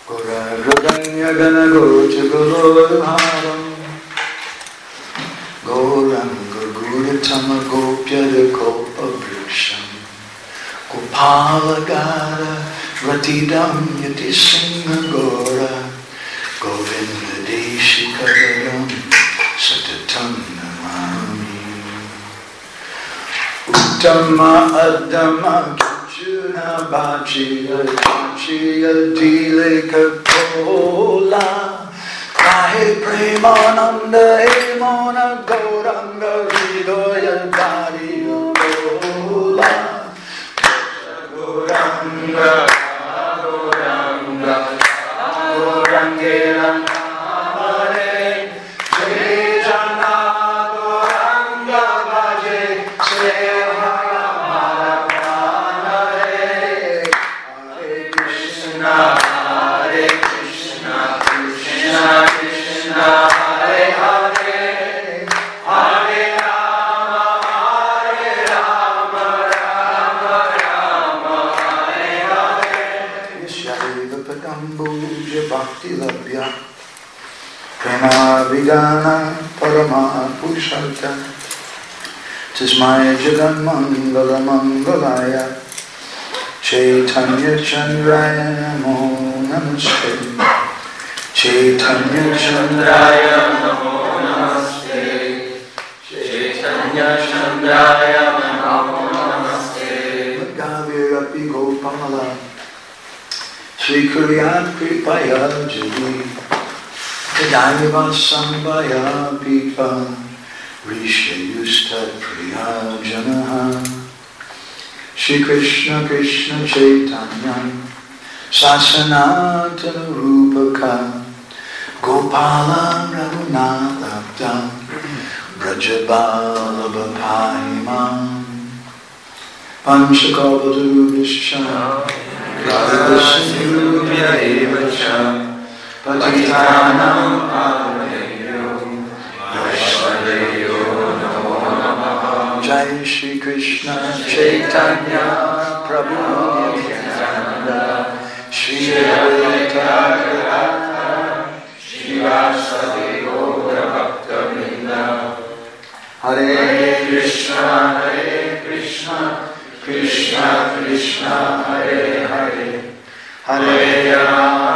Gauragradanya Ganagocha Goloradharam Gauranga Guratama Gopyada Kopa Vriksham Gopalagara Ratidam Yati Singha Gora Govinda Deshikadaram Satatam Namami Uttama Adama Kichuna Bhajiya Bhajiya Dileka Kola Kahe Premananda Emona Gauranga Hridoya Bhariya Kola Gauranga Gauranga Gaurangera Namare Jai Jana Gauranga Bhaje Seva Hare Krishna, Krishna Krishna, Hare Hare, Hare Rama, Hare Rama, Rama Rama, Hare Hare. Yashaiva Padambuja Bhakti Labhya Prema Vidana Parama Purushartha Tasmaya Jagan Mangala Mangalaya Chaitanya Chandraya Namo Namaste Chaitanya Chandraya Namo Namaste Chaitanya Chandraya Namo Namaste Madhavirapi Gopala Sri Kuriyat Kripaya Jali Tadaiva Sambhaya Pipa Risha Yusta Priya Janaha Shri Krishna Krishna Chaitanya Sasanatana Rupaka Gopala Raghunatha Brajabala Bhaiman Panchakalpatarubhishya Radhasindhubhya evacha Patitanam Pavanebhyo Vaishnaveyo Namo Namaha Jai Shri Krishna Chaitanya Prabhu Nityananda Shri Advaita Gadadhara Shivasadi Gaura Bhakta Vrinda Hare Krishna Krishna Krishna Hare Hare Hare Rama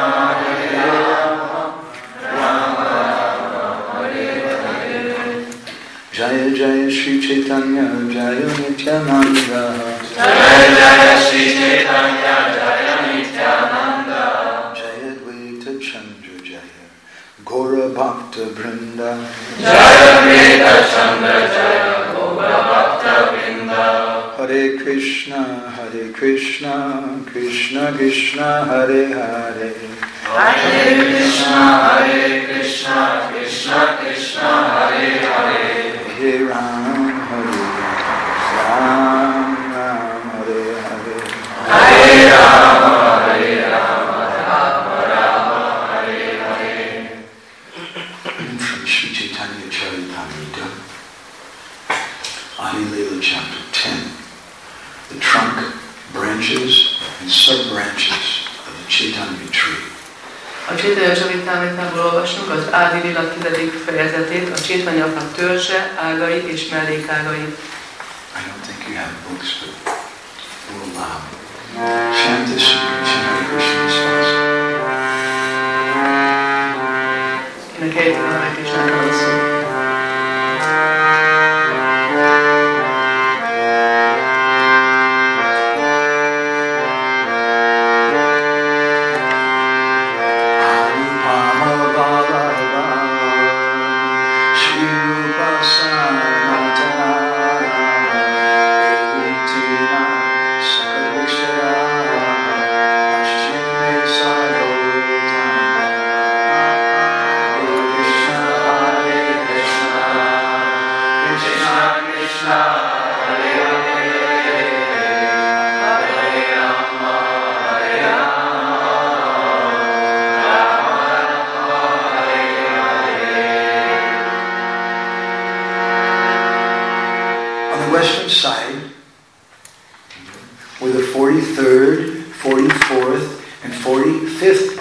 Rama Rama Hare Hare Jaya Jaya Shri Chaitanya Jaya Nityananda Jaya Jaya Shri Chaitanya Jaya Nityananda Jaya Advaita Chandra Jaya Gaura Bhakta Vrinda Jaya Advaita Chandra Jaya Gaura Bhakta Vrinda Hare Krishna Krishna Krishna Hare Hare Hare Krishna Krishna Krishna Hare Hare Hare Ram Ram Hare Hare Hare Rama Rama Hare Hare. From Sri Chaitanya Charitamrita, Adi Leela Chapter 10, the trunk, branches, and sub-branches of the Chaitanya tree. A Chaitanya Charitamritából olvasunk az Ádi Lila 10. fejezetét, a Chaitanyafnak törzse, ágai és mellékágai. I don't think you have books, but we'll allow. Chant this Hare Krishna response. Énekeljük a Hare Krishnáról szó. Hare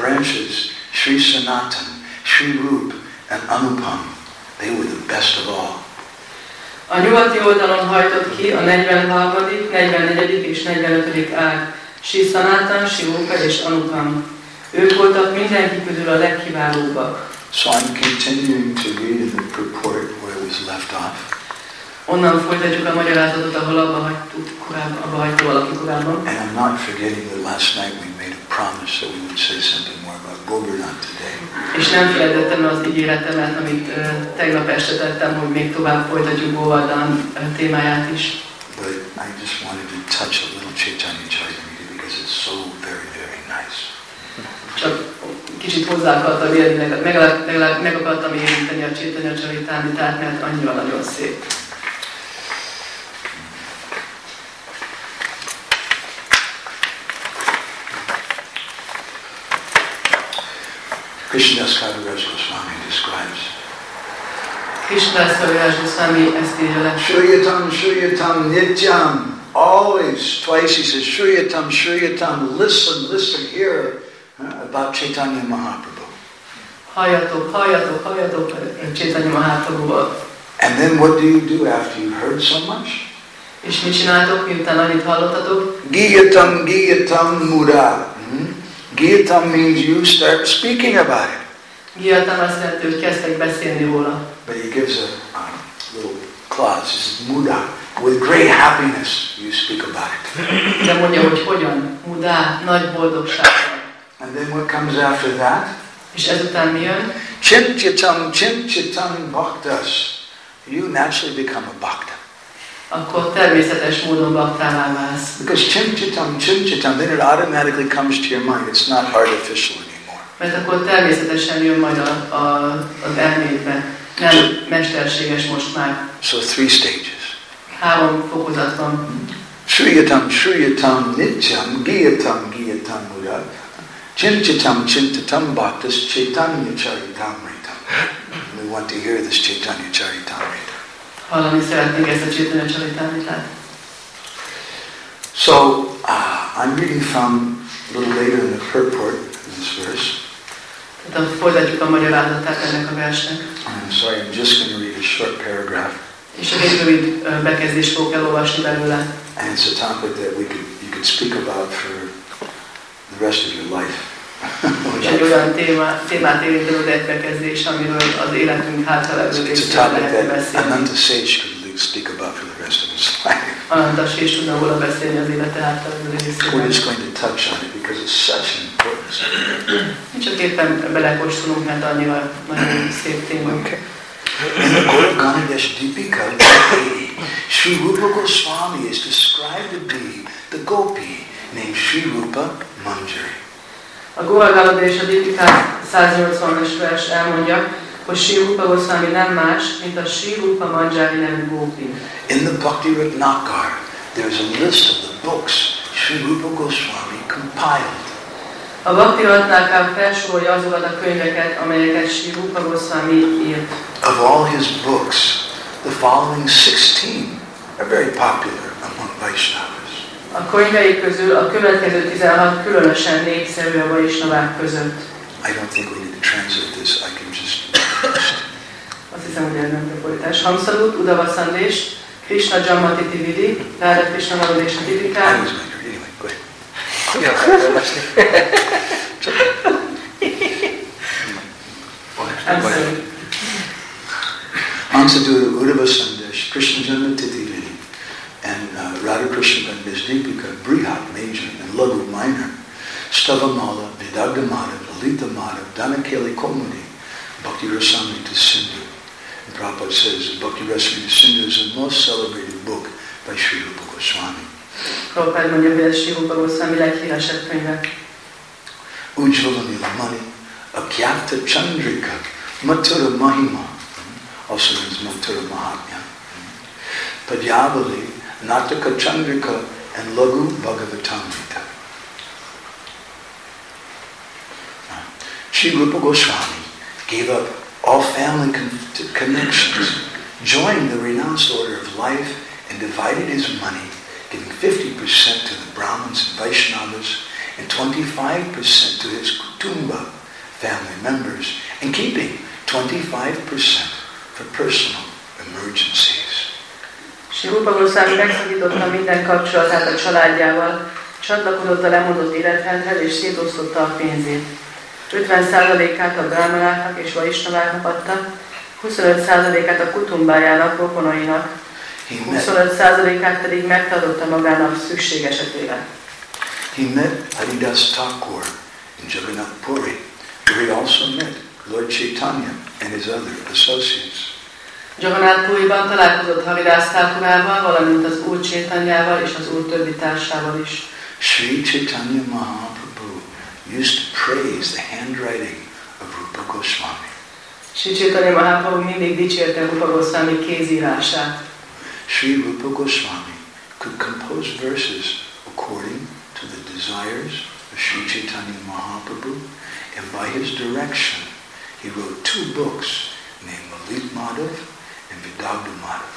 branches, Sri Sanatan, Sri Rup, and Anupam, they were the best of all. A nyugati oldalon hajtott ki a 43., 44. és 45. ág, Sri Sanatan, Sri Rupa és Anupam. Ők voltak mindenki közül a legkiválóbbak. So I'm continuing to read in the purport where it was left off. Onnan folytatjuk a magyarázatot, ahol abba hagyta valaki korábban. And I'm not forgetting that last night we made a promise that we would say something more about Govardhan today. És nem felejtettem az ígéretemet, amit tegnap este tettem, hogy még tovább folytatjuk Govardhan témáját is. But I just wanted to touch a little Chaitanya Charitamrita because it's so very, very nice. Csak kicsit hozzá akartam érni, legalább meg akartam érinteni a Chaitanya Charitamritát, mert annyira nagyon szép. Krishnadas Kaviraj Goswami describes. Krishnadas Kaviraj Goswami ezt írja le. Shriyatam, Shriyatam, Nityam. Always, twice he says, Shriyatam, Shriyatam, listen, listen, hear about Chaitanya Mahaprabhu. Halljatok, halljatok, halljatok Chaitanya Mahaprabhuval. And then what do you do after you've heard so much? És mit csináltok, miután annyit hallottatok? Giyatam, Giyatam, Mura. Giyatam means you start speaking about it. Giyatam azt jelenti, hogy kezdtek beszélni róla. But he gives a little clause. He says, Muda. With great happiness you speak about it. De mondja, hogy hogyan? Mudá, nagy boldogsággal. And then what comes after that? És ezután mi jön? Chinchitam bhaktas. You naturally become a bhakta. Akkor természetes módon baktává válsz. Because chinchitam, then it automatically comes to your mind. It's not artificial anymore. Mert akkor természetesen jön majd az elmédbe. Nem mesterséges most már. So 3 stages. 3 fokozat van. Shriyatam, Shriyatam, Nityam, Giyatam, Giyatam, Muda. Chinchitam bhaktas, Chaitanya Charitamrita. We want to hear this Chaitanya Charitamrita. Hallani szeretnénk ezt a Chaitanya Charitamritát. So, I'm reading from a little later in the purport in this verse. Tehát folytatjuk a magyarázatát ennek a versnek. I'm sorry, I'm just going to read a short paragraph. És csak egy rövid bekezdést fogok elolvasni belőle. And it's a topic that you could speak about for the rest of your life. És egy olyan témát érintő egy bekezdés, amiről az életünk hátralévő részéről lehet beszélni. Ananta Sage could speak about for the rest of his life. Ananta Sage tudna róla beszélni az élete hátralévő részéről. We're just going to touch on it because it's such an important subject. Csak éppen belekóstolunk, mert annyira nagyon szép téma. Okay. In the Gauraganadesh Deepika, Sri Rupa Goswami is described to be the gopi named Sri Rupa Manjari. A Gauraganadesh Deepika 180-as vers elmondja, hogy Sri Rupa Goswami nem más, mint a Sri Rupa Manjari nevű gópi. In the Bhakti Ratnakar, there is a list of the books Sri Rupa Goswami compiled. A Bhakti Ratnakar felsorolja azokat a könyveket, amelyeket Sri Rupa Goswami írt. Of all his books, the following 16 are very popular among Vaishnavas. A könyvei közül a következő 16 különösen népszerű a Vaishnavák között. I don't think we need to translate this. I can just read this. Azt hiszem, hogy ez nem fordítás. Hamsadut, Uddhava Sandesh, Krishna Jammati Tividi, Radha Krishna Varadesha Deepika. I was going to read anyway. Go ahead. Hamsadut, Uddhava Sandesh, Krishna Jammati Tividi, and Radha Krishna Varadesha Deepika, Brihat Major and Lagu Minor, Stavamala, Vidagdhamada, Lalita Madhav, Dhanakeli Komudi, Bhakti Rasamrita Sindhu. And Prabhupada says Bhakti Rasamrita Sindhu is the most celebrated book by Sri Rupa Goswami. Prabhupada mondja, hogy ez Sri Rupa Goswami leghíresebb könyve. Ujjvala Nilamani, Akyapta Chandrika, Mathura Mahima, also means Mathura Mahatmya. Padyavali, Nataka Chandrika, and Lagu Bhagavatamrita. Sri Rupa Goswami gave up all family connections, joined the renounced order of life, and divided his money, giving 50% to the Brahmins and Vaishnavas, and 25% to his kutumba, family members, and keeping 25% for personal emergencies. És Rupa Goswami megszakította minden kapcsolatát a családjával, csatlakozott a lemondott életrendhez és szétosztotta a pénzét. 50%-át a brahmanáknak és vaisnaváknak adta, 25%-át a kutumbájának, rokonainak, 25%-át pedig megtartotta magának szükség esetére. He met Haridas Thakur in Jagannath Puri, where he also met Lord Chaitanya and his other associates. Jagannath Puriban találkozott Haridas Thakurával, valamint az Úr Chaitanyával és az Úr többi társával is. Sri Chaitanya Mahaprabhu used to praise the handwriting of Rupa Goswami. Sri Chaitanya Mahaprabhu mindig dicsérte Rupa Goswami kézírását. Sri Rupa Goswami could compose verses according to the desires of Sri Chaitanya Mahaprabhu, and by his direction he wrote 2 books named Lalit Madhav and Vidagdha Madhav.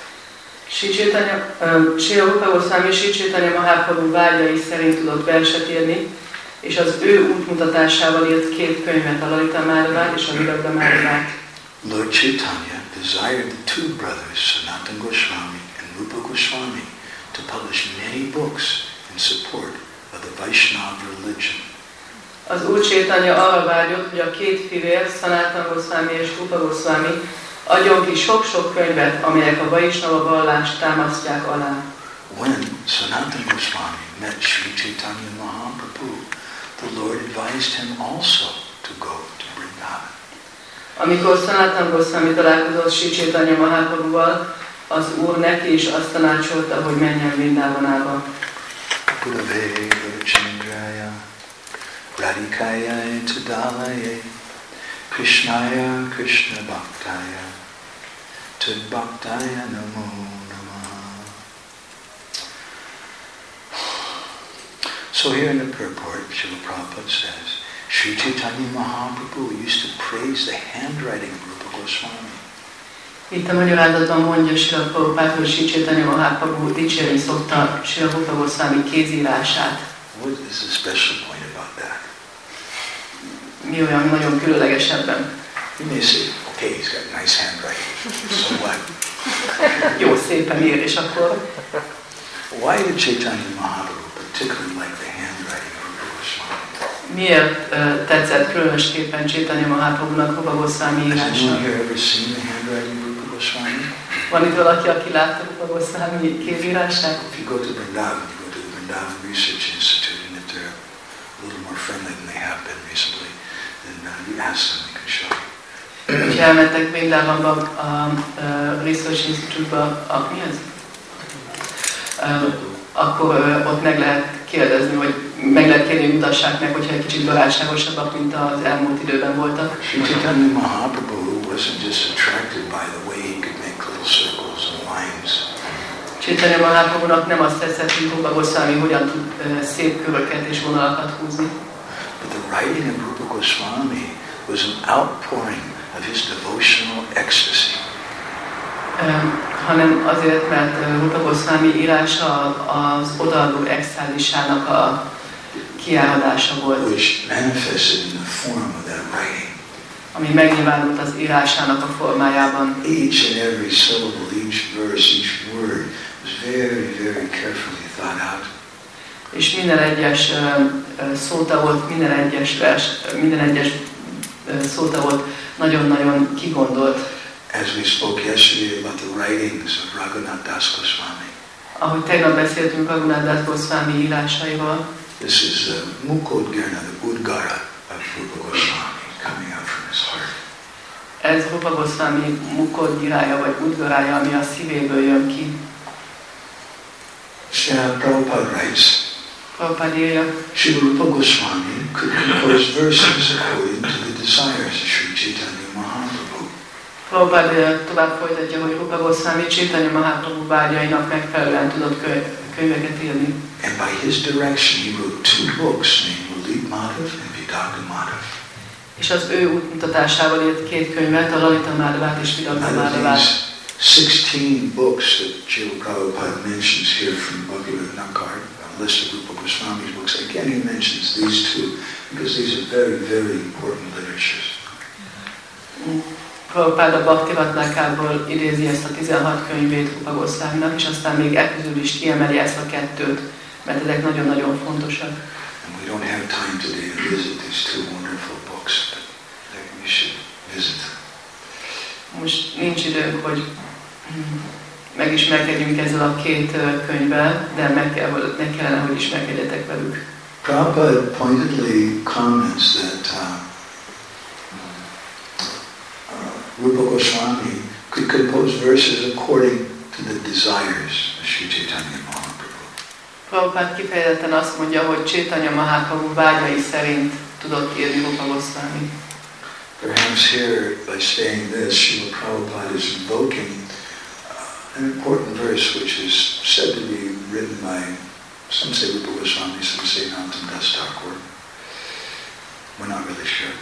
Sri Rupa Goswami Sri Chaitanya Mahaprabhu vágyai szerint tudott verset írni, és az ő útmutatásával írt 2 könyvet, a Lalita Madhavát és a Vidagdha Madhavát. Lord Chaitanya desired the 2 brothers, Sanatana Goswami and Rupa Goswami, to publish many books in support of the Vaishnava religion. Az Úr Chaitanya arra vágyott, hogy a 2 fivér, Sanatana Goswami és Rupa Goswami adjon ki sok-sok könyvet, amelyek a Vaishnava vallást támasztják alá. When Sanatana Goswami met Sri Chaitanya Mahaprabhu, the Lord advised him also to go to Vrindavan. Amikor Sanatana Goswami találkozott Sri Chaitanya Mahaprabhuval, az Úr neki is azt tanácsolta, hogy menjen Vrindávanába. Purave Chandraya Radhikaya Tadalaya Krishnaya Krishna Bhaktaya Tad Bhaktaya Namo Namah. So here in the purport, Srila Prabhupada says, Sri Chaitanya Mahaprabhu used to praise the handwriting of Rupa Goswami. Itt a magyarázatban mondja Srila Prabhupada, hogy Sri Chaitanya Mahaprabhu dicsérni szokta Srila Rupa Goswami kézírását. What is the special point about that? Mi olyan nagyon különleges ebben? You may say, okay, he's got nice handwriting. So what? Jó, szépen ír, és akkor? Why did Chaitanya Mahaprabhu particularly like the handwriting of Rupa Goswami? Miért tetszett különösképpen Chaitanya Mahaprabhunak Rupa Goswami írása? Has anyone here ever seen the handwriting of Rupa Goswami? Van itt valaki, aki látta Rupa Goswami kézírását? If you go to Vrindavan, you go to the Vrindavan Research Institute, and if they're a little more friendly than they have been recently, then you ask them, they can show you. Ha elmentek Vrindavanba, a Research Institute-ba, mi ez? Akkor ott meg lehet kérdezni, vagy meg lehet kérni, hogy mutassák meg, hogyha egy kicsit barátságosabbak, mint az elmúlt időben voltak. Sri Chaitanya Mahaprabhu wasn't just attracted by the way he could make little circles and lines. Chaitanya Mahaprabhunak nem azt tetszett, hogy Rupa Goswami hogyan tud szép köröket és vonalakat húzni. But the writing of Rupa Goswami was an outpouring of his devotional ecstasy. Hanem azért, mert Rupa Goswami írása az odaadó extázisának a kiáradása volt. Which manifested in the form of that writing. Ami megnyilvánult az írásának a formájában. Each and every syllable, each verse, each word was very, very carefully thought out. És minden egyes szóta volt, minden egyes szóta volt nagyon-nagyon kigondolt. As we spoke yesterday about the writings of Raghunath Das Goswami. Ahogy tegnap beszéltünk Raghunath Das Goswami írásairól. This is the Mukodgirna, the Udgara of Rupa Goswami coming out from his heart. Ez Rupa Goswami Mukodgirája vagy Udgarája, ami a szívéből jön ki. Prabhupada writes, Prabhupada írja, Sri Rupa Goswami could compose verses according to the desires of Sri Chaitanya Mahaprabhu. Prabhupada tovább folytatja, hogy Rupa Goswami Chaitanya Mahaprabhu vágyainak megfelelően tudott könyveket írni. And by his direction he wrote 2 books named Lalit Madhav and Vidagdha Madhav. És az ő útmutatásával írt 2 könyvet, a Lalita Madhavát és Vidagdha Madhavát. 16 books that Srila Prabhupada mentions here from Bhagavad Nakar, list of Rupa Goswami's books, again he mentions these two, because these are very, very important literatures. Prabhupáda Bhaktiratnákából idézi ezt a 16 könyvét Rupa Goswaminak, és aztán még közül is kiemeli ezt a kettőt, mert ezek nagyon-nagyon fontosak. And we don't have time today to visit these two wonderful books, but we should visit them. Most nincs időnk, hogy megismerkedjünk ezzel a két könyvvel, de meg kellene, hogy ismerkedjetek velük. Prabhupada pointedly comments that Rupa Goswami could compose verses according to the desires of Sri Chaitanya Mahaprabhu. Prabhupád kifejezetten azt mondja, hogy Chaitanya Mahaprabhu vágyai szerint tudott írni Rupa Goswami. Perhaps here, by saying this, Srila Prabhupada is invoking an important verse which is said to be written by, some say Rupa Goswami, some say Nandan Das Thakur. We're not really sure.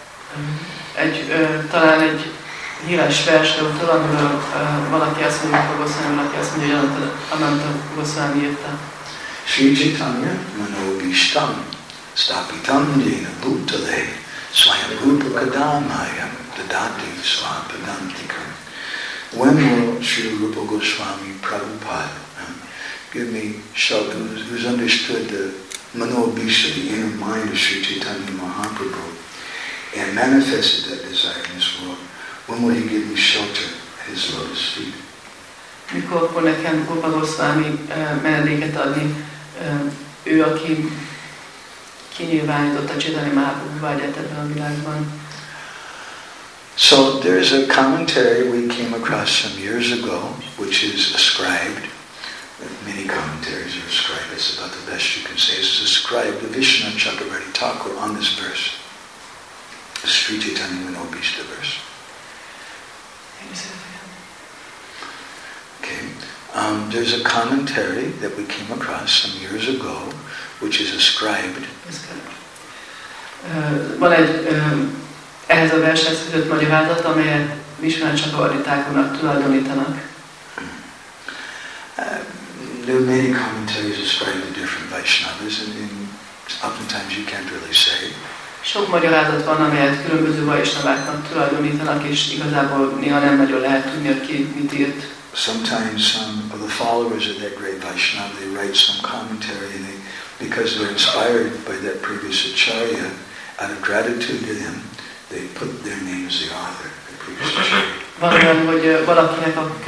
Talán egy híres versről, amiről valaki azt mondja, Rupa Goswami, valaki azt mondja, hogy Ananta Goswami írta. Sri Chaitanya Manobhishtam Stapitam Jena Bhutale Swayam Rupa Kadamaya Dadati Swapadantikam. When will Sri Rupa Goswami Prabhupada give me shelter, who's understood the Manobhisha, the inner mind of Sri Chaitanya Mahaprabhu, and manifested that desire in this world? When will he give me shelter at his lotus feet? Mikor fog nekem Rupa Goswami menedéket adni, ő, aki kinyilvánította Chaitanya Mahaprabhu vágyát ebben a világban. So there's a commentary we came across some years ago, which is ascribed. Many commentaries are ascribed. It's about the best you can say. It's ascribed to Vishwanath Chakravarti Thakur on this verse. The Sri Chaitanya Manobhishta verse. Okay. There's a commentary that we came across some years ago, which is ascribed. Van egy ehhez a vershez fűzött magyarázat, amelyet Vishwanath Chakravarti Thakurnak tulajdonítanak. There are many commentaries ascribed to different Vaishnavas, and oftentimes you can't really say. Sok magyarázat van, amelyet különböző Vaishnaváknak tulajdonítanak, és igazából néha nem nagyon lehet tudni, hogy ki mit írt. Sometimes some of the followers of that great Vaishnava, they write some commentary, and because they're inspired by that previous acharya, out of gratitude to them, they put their name as the author, the previous acharya. Van olyan, hogy valakinek a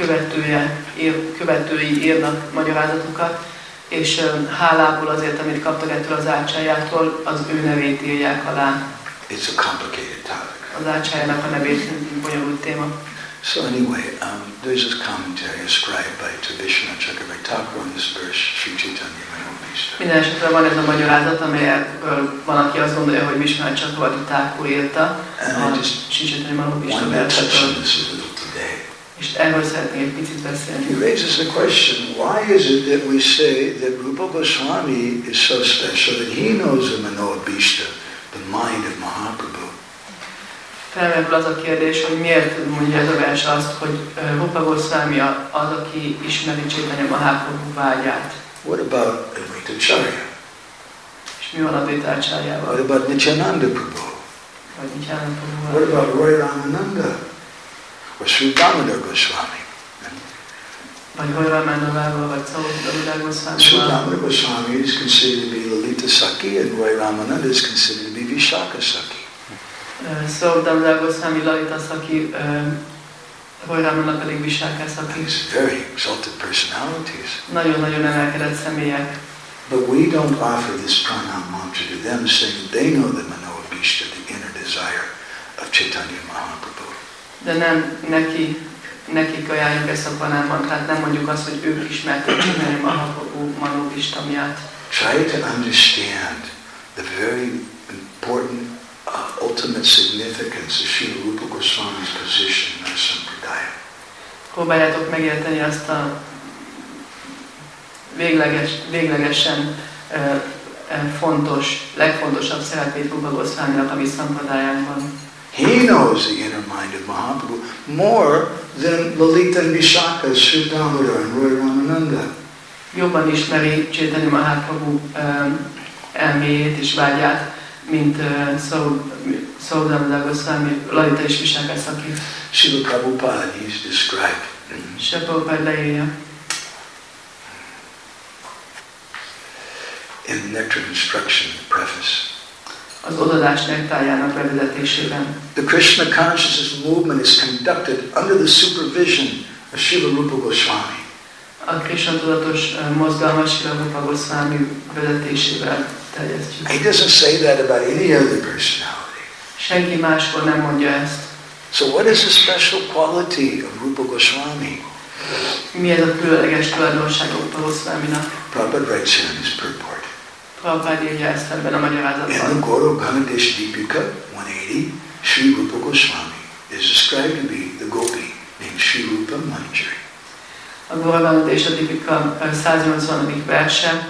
követői írnak magyarázatokat, és hálából azért, amit kaptak ettől az ácsájától, az ő nevét írják alá. It's a complicated topic. Az ácsájának a nevét bonyolult téma. So anyway, there's this commentary ascribed by Vishwanath Chakravarti Thakur on this verse, Sri Chaitanya Manobhishta. Minden esetre van ez a magyarázat, amelyről van, aki azt gondolja, hogy Vishwanath Chakravarti Thakur írta a Sri Chaitanya Manobhishta versetől. És erről szeretnék egy picit beszélni. He raises the question, why is it that we say that Rupa Goswami is so special that he knows the Manobhishta, the mind of Mahaprabhu? Felmerül az a kérdés, hogy miért mondja ez a vers azt, hogy Rupa Goswami az, aki ismeri Chaitanya Mahaprabhu vágyát. What about Advaita Acharya? És mi van Advaita Acharyával? What about Nityananda Prabhu? Vagy Nityananda Prabhuval? What about Roy Ramananda? Or Sri Damodar Goswami? Vagy Roy Ramanandával, vagy Damodar Goswamival? Sri Damodar Goswami is considered to be Lalita Saki, and Roy Ramananda is considered to be Vishaka Saki. Damodar Goswami, Lalita Saki, Roy Ramananda pedig Vishaka Saki. These very exalted personalities. Nagyon-nagyon emelkedett személyek. But we don't offer this pranam mantra to them, saying that they know the Manobhishta, the inner desire of Chaitanya Mahaprabhu. De nem nekik ajánljuk ezt a pranam mantrát, nem mondjuk azt, hogy ők ismerték Chaitanya Mahaprabhu Manobhishtamját. Try to understand the very important ultimate significance of Srila Rupa Goswami's position in our sampradaya. Próbáljátok megérteni azt a véglegesen legfontosabb szerepét Rupa Goswaminak a mi szampadájánkban. He knows the inner mind of Mahaprabhu more than Lalita and Vishaka, Sri Damodar and Roy Ramananda. jobban ismeri Chaitanya Mahaprabhu elméjét és vágyát, mint Saudhamada Goswami, Lalita és Visakha-Sakhi. Srila Prabhupada is described. Srila Prabhupada leírja. In Nectar of Instruction, the preface. Az odadás nektájának bevezetésében. The Krishna consciousness movement is conducted under the supervision of Srila Rupa Goswami. A Krishna tudatos mozgalmat Srila Rupa Goswami vezetésével terjesztjük. He doesn't say that about any other personality. Senki máskor nem mondja ezt. So what is the special quality of Rupa Goswami? Mi ez a különleges tulajdonság Rupa Goswaminak? Prabhupada writes here in his purport. Prabhupada írja ezt ebben a In the magyarázatban. Gaura Ganadesh Deepika 180, Sri Rupa Goswami is described to be the gopi named Sri Rupa Manjari. A Gaura és a Dipika 180. verse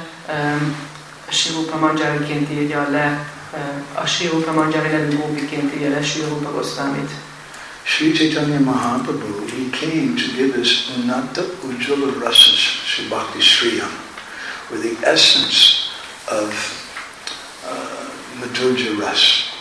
Sri Rupa Manjariként írja le, a Sri Rupa Manjari nevű gópiként írja le Sri Rupa Goswamit. Sri Chaitanya Mahaprabhu, he came to give us Unnata Ujjvala Rasas Sri Bhakti Shriyam, or the essence of Madhurya Ras.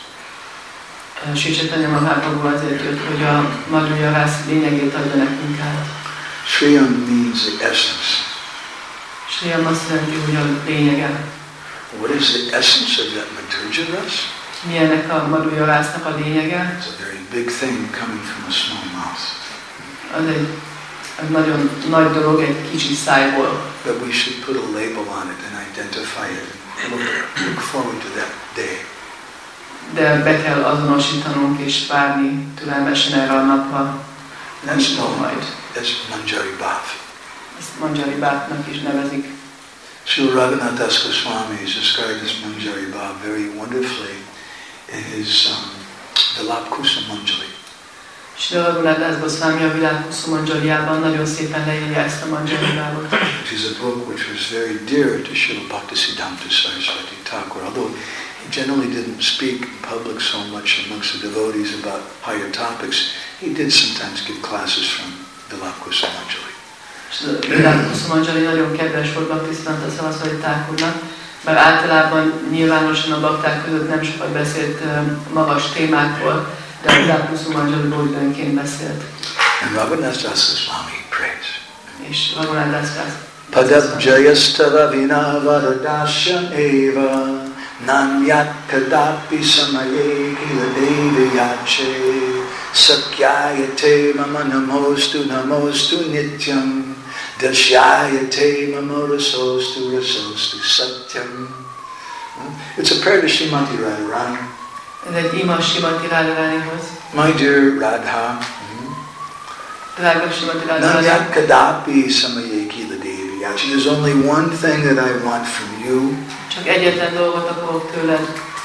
Sri Chaitanya Mahaprabhu azért jött, hogy a Madhurya Ras lényegét adja nekünk át. Shriyam means the essence. Shriyam azt jelenti, hogy a lényege. What is the essence of that Madhurya Ras? Mi ennek a Madhurya Rasnak a lényege? It's a very big thing coming from a small mouth. Az egy nagyon nagy dolog egy kicsi szájból. But we should put a label on it and identify it. Look forward to that day. De be kell azonosítanunk és várni türelmesen erre a napra. Nem tudom majd. That's Manjari Bhav. Ezt Manjari Bhavnak is nevezik. Srila Raghunath Das Goswami is described as Manjari Bhav very wonderfully in his Vilap Kusa Manjari. Srila Raghunath Das Goswami a Vilap Kusa Manjariában nagyon szépen leírja ezt a Manjari Bhavot. Which is a book which was very dear to Srila Bhaktisiddhanta Saraswati Thakur, although he generally didn't speak in public so much amongst the devotees about higher topics. He did sometimes give classes from Vilap Kusa Manjari. Vilap Kusa Manjari nagyon kedves volt Bhaktisiddhanta Saraswati Thakurnak, mert általában nyilvánosan a bakták között nem sokat beszélt magas témákról, de a Vilap Kusa Manjariból időnként beszélt. And Raghunath Das Goswami prays. És Raghunath Das Goswami Padabjayastava vina varadasya eva nanyat kadapi samaye kila deviyache sakyayate mama namostu nityam dashyayate mama rasostu satyam. It's a prayer to Srimati Radharani. Ez egy ima Srimati Radharanihoz. My dear Radha, Drága Srimati Radharani, nanyat kadapi samaye kila deviyache. There's only one thing that I want from you. csak egyetlen dolgot akarok tőled.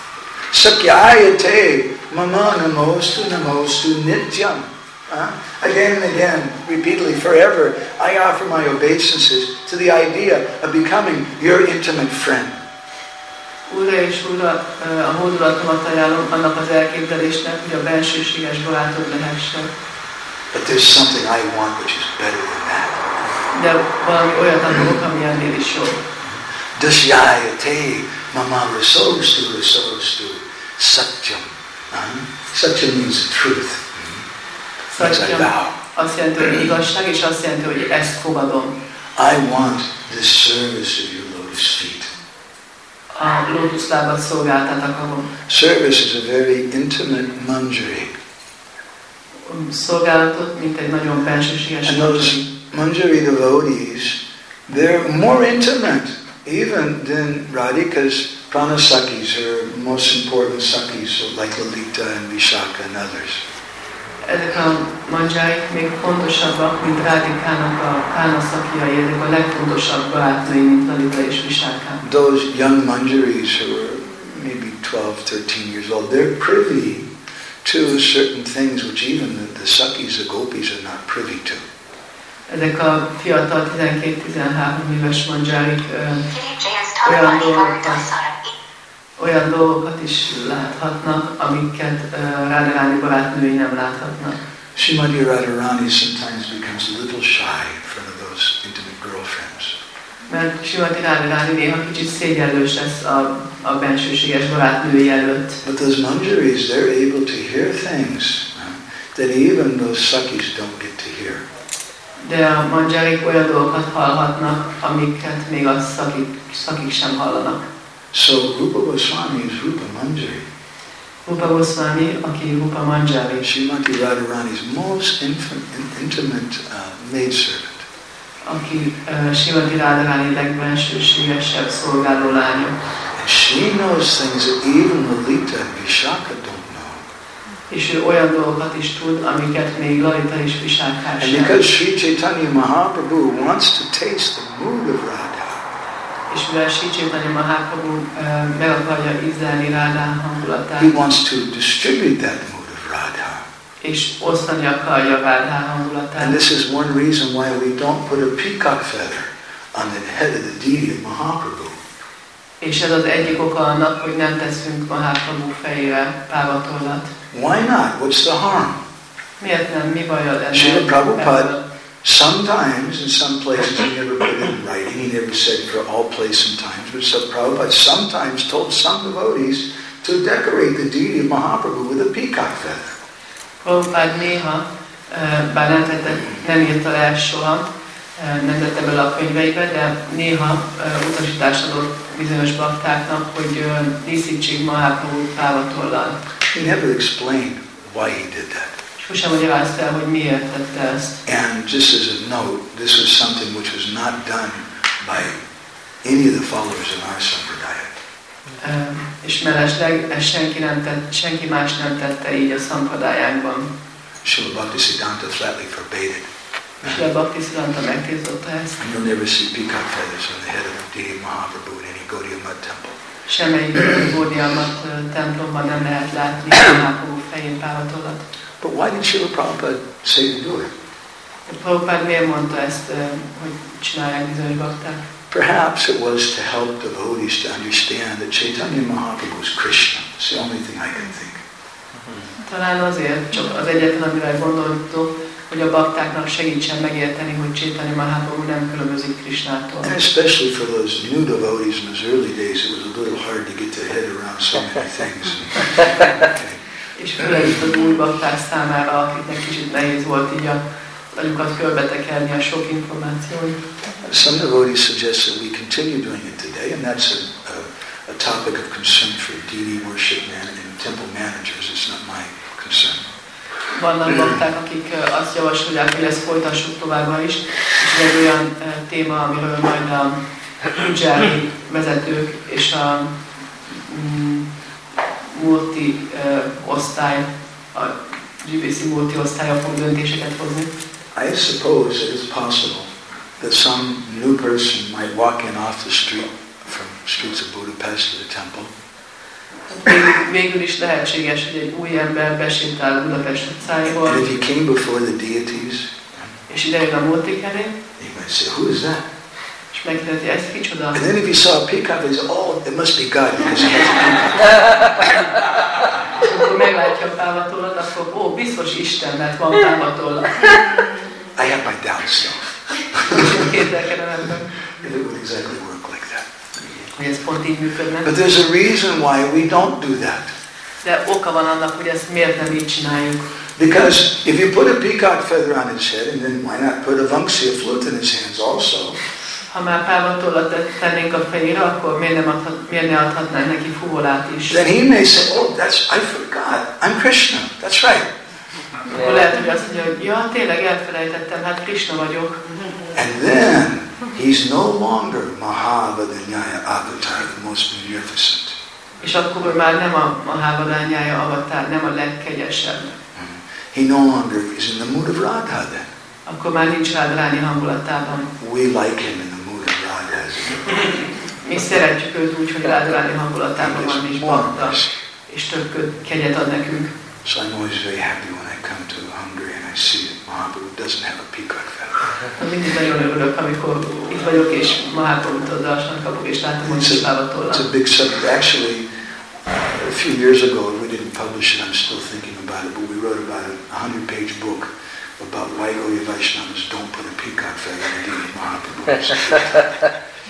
Sakyayate mama namostu nityam. Again and again, repeatedly, forever, I offer my obeisances to the idea of becoming your intimate friend. Újra és újra a hódulatomat ajánlom annak az elképzelésnek, hogy a bensőséges barátod lehessen. But there's something I want which is better than that. De valami olyat akarok, ami ennél is jobb. Dasyayate mama rasostu satyam. Satyam means the truth. Satyam azt jelenti, hogy igazság, és azt jelenti, hogy ezt fogadom. I want this service of your lotus feet. A lótuszlábat szolgáltat akarom. Service is a very intimate manjari. Szolgálatot, mint egy nagyon bensőséges And those manjari devotees, they're more intimate even than Radhika's pranasakis, her most important sakis, like Lalita and Vishakha and others. Ezek a manjáik még fontosabbak, mint Rádikának a pránaszakiai, ezek a legfontosabb barátnői, mint Lalita és Vishakha. Those young manjaris who are maybe 12-13 years old, they're privy to certain things which even the sakis, the gopis, are not privy to. Ezek a fiatal 12-13 éves manjárik olyan dolgokat is láthatnak, amiket Radharani barátnői nem láthatnak. Srimati Radharani sometimes becomes a little shy in front of those intimate girlfriends. Mert Srimati Radharani néha kicsit szégyellős lesz a bensőséges barátnői előtt. But those manjaris, they're able to hear things that even those sakis don't get to hear. De a manjarik olyan dolgokat hallhatnak, amiket még a szakik sem hallanak. So Rupa Goswami is Rupa Manjari. Rupa Goswami, aki Rupa Manjari. Srimati Radharani's most intimate maidservant. Aki Srimati Radharani legbensőségesebb szolgáló lánya. And she knows things that even Lalita and Vishaka don't know. És ő olyan dolgokat is tud, amiket még Lalita és Vishaka And sem. because Sri Chaitanya Mahaprabhu wants to taste the mood of Radha, És mivel Sri Chaitanya Mahaprabhu meg akarja ízlelni Radha hangulatát, he wants to distribute that mood of Radha. és osztani akarja Radha hangulatát. And this is one reason why we don't put a peacock feather on the head of the deity of Mahaprabhu. És ez az egyik oka annak, hogy nem teszünk Mahaprabhu fejére pávatollat. Why not? What's the harm? Miért nem? Mi baja lenne? Srila Prabhupada, sometimes in some places he never put it in writing, he never said for all places and times, but so Prabhupada sometimes told some devotees to decorate the deity of Mahaprabhu with a peacock feather. Prabhupád néha, bár nem írta le soha, nem tette bele a könyveibe, de néha utasítást adott bizonyos baktáknak, hogy díszítsék Mahaprabhut pávatollal. He never explained why he did that. Sosem magyarázta el, hogy miért tette ezt. And just as a note, this was something which was not done by any of the followers in our sampradaya. És mellesleg ezt senki más nem tette így a szampadájánkban. Srila Bhaktisiddhanta flatly forbade it. Srila Bhaktisiddhanta megtiltotta ezt. And you'll never see peacock feathers on the head of the deity Mahaprabhu in any Gaudiya Math temple. Semmelyik Gaudiya Math templomban nem lehet látni Mahaprabhu fején pávatollat. But why did Srila Prabhupada say to do it? Prabhupád miért mondta ezt, hogy csinálják bizonyos bakták? Perhaps it was to help devotees to understand that Chaitanya Mahaprabhu is Krishna. It's the only thing I can think. Talán azért, csak az egyetlen, amire gondoltok, hogy a baktáknak segítsen megérteni, hogy Chaitanya Mahaprabhu nem különbözik Krishnától. And especially for those new devotees in those early days, it was a little hard to get their head around so many things. Okay. És főleg itt az új bakták számára, akiknek kicsit nehéz volt így a agyukat körbetekerni a sok információt. Some devotees suggest that we continue doing it today, and that's a topic of concern for deity worship and temple managers. It's not my concern. Vannak bakták, akik azt javasolják, hogy ezt folytassuk továbbá is, és ez egy olyan téma, amiről majd a pudzsári vezetők és a multi osztály, a GBC multi osztálya fog döntéseket hozni. I suppose it is possible that some new person might walk in off the street from streets of Budapest to the temple. Végül is lehetséges, hogy egy új ember besétál Budapest utcáiból, And if he came before the deities, és ide jön a multik elé, he might say, "Who is that?" és megkérdezi, ez kicsoda? And then if he saw a peacock, he'd say, "Oh, it must be God because he has a peacock." És akkor meglátja a pávatollat, akkor biztos Isten, mert van pávatollat. I have my doubts though. És kételkedem ebben, It would exactly work like that. hogy ez pont így működne. But there's a reason why we don't do that. De oka van annak, hogy ezt miért nem így csináljuk. Because if you put a peacock feather on his head, and then why not put a vamsia flute in his hands also? Ha már pávatollat tennénk a fejére, akkor miért ne adhatnánk neki fuvolát is? Then he may say, "Oh, I forgot. I'm Krishna. That's right." Akkor lehet, hogy azt mondja, hogy ja, tényleg elfelejtettem, hát Krishna vagyok. And then he's no longer Mahavadanyaya Avatar, the most magnificent. És akkor ő már nem a Mahavadanyaya Avatar, nem a legkegyesebb. He no longer is in the mood of Radha then. Akkor már nincs Radharani hangulatában. We like him in the mood of Radha. Mi szeretjük őt úgy, hogy Radharani hangulatában van, és bakta, és több kegyet ad nekünk. So I'm always very happy when I come to Hungary and I see that Mahaprabhu doesn't have a peacock feather. Mindig nagyon örülök, amikor itt vagyok, és Mahaprabhut oldalsan kapok, és látom, hogy nincs pávatollat. It's a big subject. Actually, a few years ago, we didn't publish it, I'm still thinking about it, but we wrote about a 100-page book about why Gaudiya Vaishnavas don't put a peacock feather in the Mahaprabhu.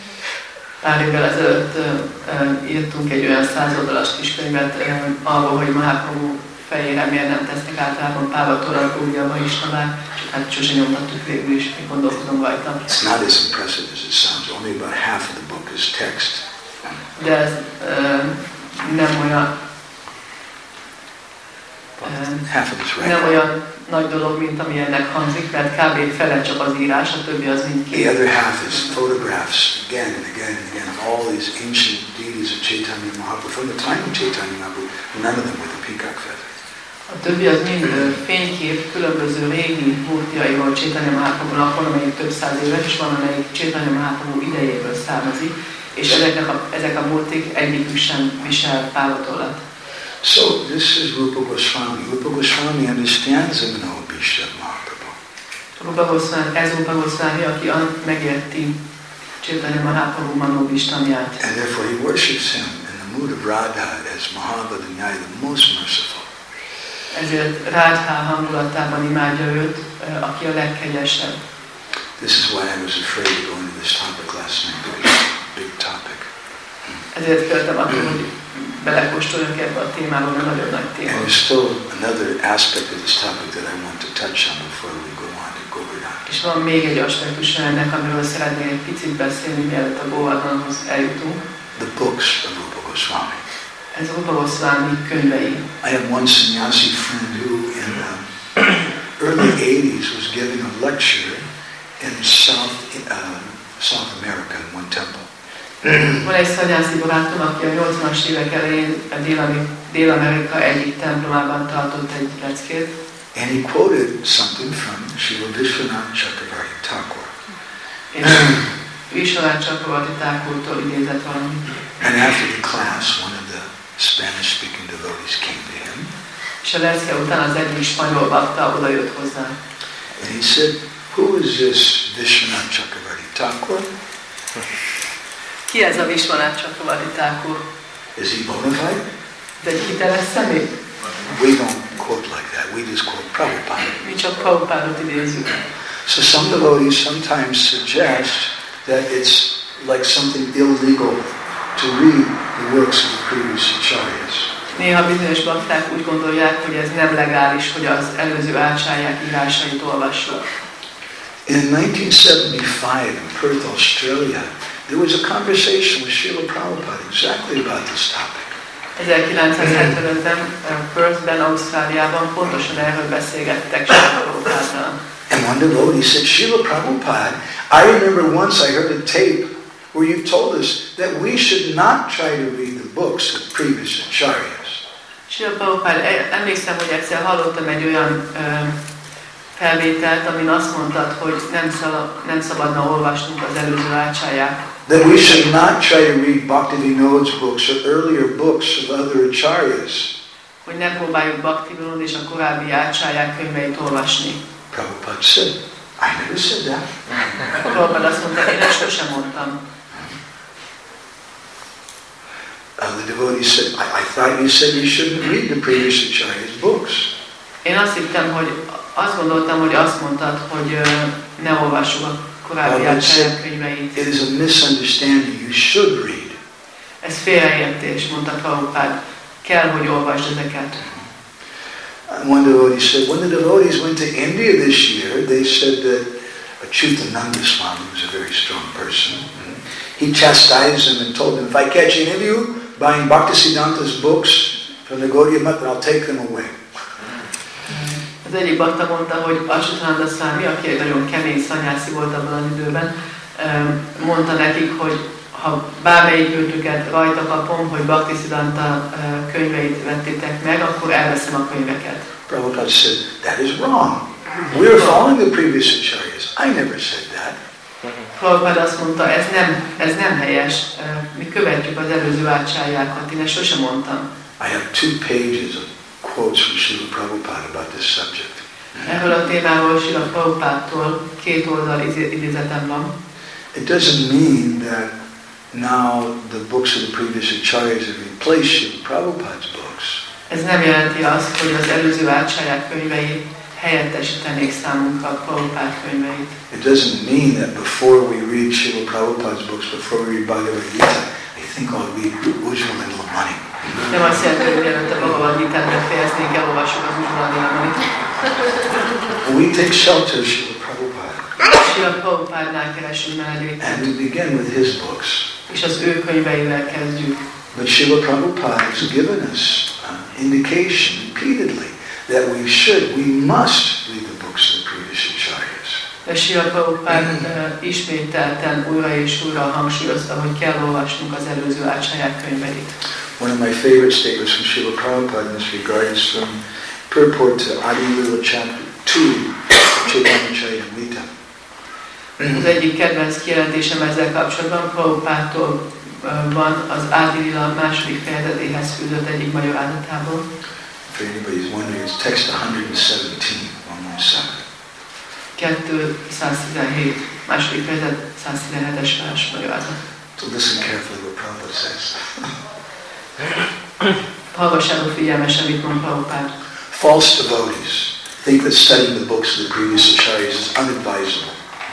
Pár évvel ezelőtt írtunk egy olyan 100 oldalas kiskönyvet arról, hogy Mahaprabhu fejére miért nem tesznek általában pávatorral Gáudiya Vaisnavák, csak hát sose nyomtattuk végül is, még gondolkodom rajta. It's not as impressive as it sounds. Only about half of the book is text. De ez nem olyan nem olyan nagy dolog, mint ami ennek hangzik, mert kb. Fele csak az írás, a többi az mind The other half is photographs again and again and again of all these ancient deities of Chaitanya Mahaprabhu from the time of Chaitanya Mahaprabhu, none of them with a peacock feather. A többi az mind fénykép különböző régi múrtiaival Chaitanya Mahaprabhunak, van amelyik több száz éves, és van amelyik Chaitanya Mahaprabhu idejéből származik, és ezek a múrtik egyikük sem visel pávatollat. So this is Rupa Goswami. Rupa Goswami understands the Manobishya of Mahaprabhu. Ez Rupa Goswami, aki megérti Chaitanya Mahaprabhu Manobishtamját. And therefore he worships him in the mood of Radha as Mahavadanyaya, the most merciful. Ezért Radha hangulatában imádja őt, aki a legkegyesebb. This is why I was afraid to go into this topic last night, because it's a big topic. Ezért féltem attól, hogy belekóstoljak ebbe a témába, mert nagyon nagy téma. And there's still another aspect of this topic that I want to touch on before we go on to Govardhan. És van még egy aspektus ennek, amiről szeretnék egy picit beszélni, mielőtt a Govardhanhoz eljutunk. The books of Rupa Goswami. Ez Rupa Goswami könyvei. I have one sannyasi friend who in the early 80s was giving a lecture in South America in one temple. Van egy szanyászi barátom, aki a 80-as évek elején Dél-Amerika egyik templomában tartott egy leckét. And he quoted something from Srila Vishwanath Chakravarti Thakur. És Vishwanath Chakravarti Thakurtól idézett valamit. And after the class, one of the Spanish-speaking devotees came to him. És a lecke után az egyik spanyol bakta oda jött hozzá. And he said, "Who is this Vishwanath Chakravarti Thakur? Ki ez a Vishwanath Chakravarti Thakur? Is he bona fide?" De egy hiteles személy? We don't quote like that. We just quote Prabhupada. Mi csak Prabhupádot idézzük. So some devotees sometimes suggest that it's like something illegal to read the works of the previous acharyas. Néha bizonyos bakták úgy gondolják, hogy ez nem legális, hogy az előző ácsályák írásait olvassuk. In 1975 in Perth, Australia, there was a conversation with Srila Prabhupada exactly about this topic. 1975-ben Perthben, Ausztráliában pontosan erről beszélgettek Srila Prabhupádnál. And one devotee said, "Srila Prabhupada, I remember once I heard a tape where you told us that we should not try to read the books of previous acharyas." Srila Prabhupád, emlékszem, hogy egyszer hallottam egy olyan felvételt, amin azt mondtad, hogy nem szabadna olvasnunk az előző ácsályák. That we should not try to read Bhaktivinoda's books or earlier books of other acharyas. Hogy ne próbáljuk Bhaktivinod és a korábbi ácsályák könyveit olvasni. Prabhupada said, "I never said that." Prabhupada azt mondta, én ezt sosem mondtam. The devotee said, I thought you said you shouldn't read the previous acharyas' books. Én azt gondoltam, hogy azt mondtad, hogy ne olvassuk a korábbi ácsályák könyveit. It is a misunderstanding. You should read. Ez félreértés, mondta Prabhupád. Kell, hogy olvasd ezeket. One devotee said, when the devotees went to India this year, they said that Achyutananda Swami was a very strong person. He chastised them and told them, if I catch any of you buying Bhaktisiddhanta's books from the Gaudiya Math, I'll take them away. Az egyik bakta mondta, hogy Achyutananda Swami, aki egy nagyon kemény szanyászi volt abban az időben, mondta nekik, hogy ha bármelyik őtüket rajta kapom, hogy Bhaktisiddhanta könyveit vettétek meg, akkor elveszem a könyveket. Prabhupada said, that is wrong. We are following the previous acharyas. I never said that. Prabhupada azt mondta, ez nem helyes. Mi követjük az előző ácsályákat, én ezt sosem mondtam. I have 2 pages of quotes from Srila Prabhupada about this subject. Erről a témáról Srila Prabhupádtól 2 oldal idézetem van. It doesn't mean that now the books of the previous acharyas have replaced Srila Prabhupada's books. Ez nem jelenti azt, hogy az előző ácsályák könyvei helyettesítenék számunkra Prabhupád könyveit. It doesn't mean that before we read Srila Prabhupada's books, before we read Bhagavad Gita, I think I'll read Ujjvala Nilamani. Nem azt jelenti, hogy mielőtt a Bhagavad Gitát befejeznénk, elolvassuk az Ujjvala Nilamanit. We take shelter of Srila Prabhupada. Srila Prabhupádnál keresünk menedéket. And we begin with his books. És az ő könyveivel kezdjük. But Srila Prabhupada has given us indication repeatedly that we must read the books of the previous acharyas. De Srila Prabhupád ismételten újra és újra hangsúlyozta, hogy kell olvasnunk az előző ácsályák könyveit. One of my favorite statements from Srila Prabhupada in this regard is from Purport to Adi Lila Chapter 2 of Chaitanya Charitamrita. Az egyik kedvenc kijelentésem ezzel kapcsolatban Prabhupádtól van az Adi Lila második fejezetéhez fűzött egyik magyarázatából. For anybody's wondering, it's text 117, 117. 217, második fejezet 117-es vers magyarázat. So listen carefully what Prabhupada says. Hallgassátok figyelmesen, mit mond Prabhupád. False devotees think that studying the books of the previous acharyas is unadvisable.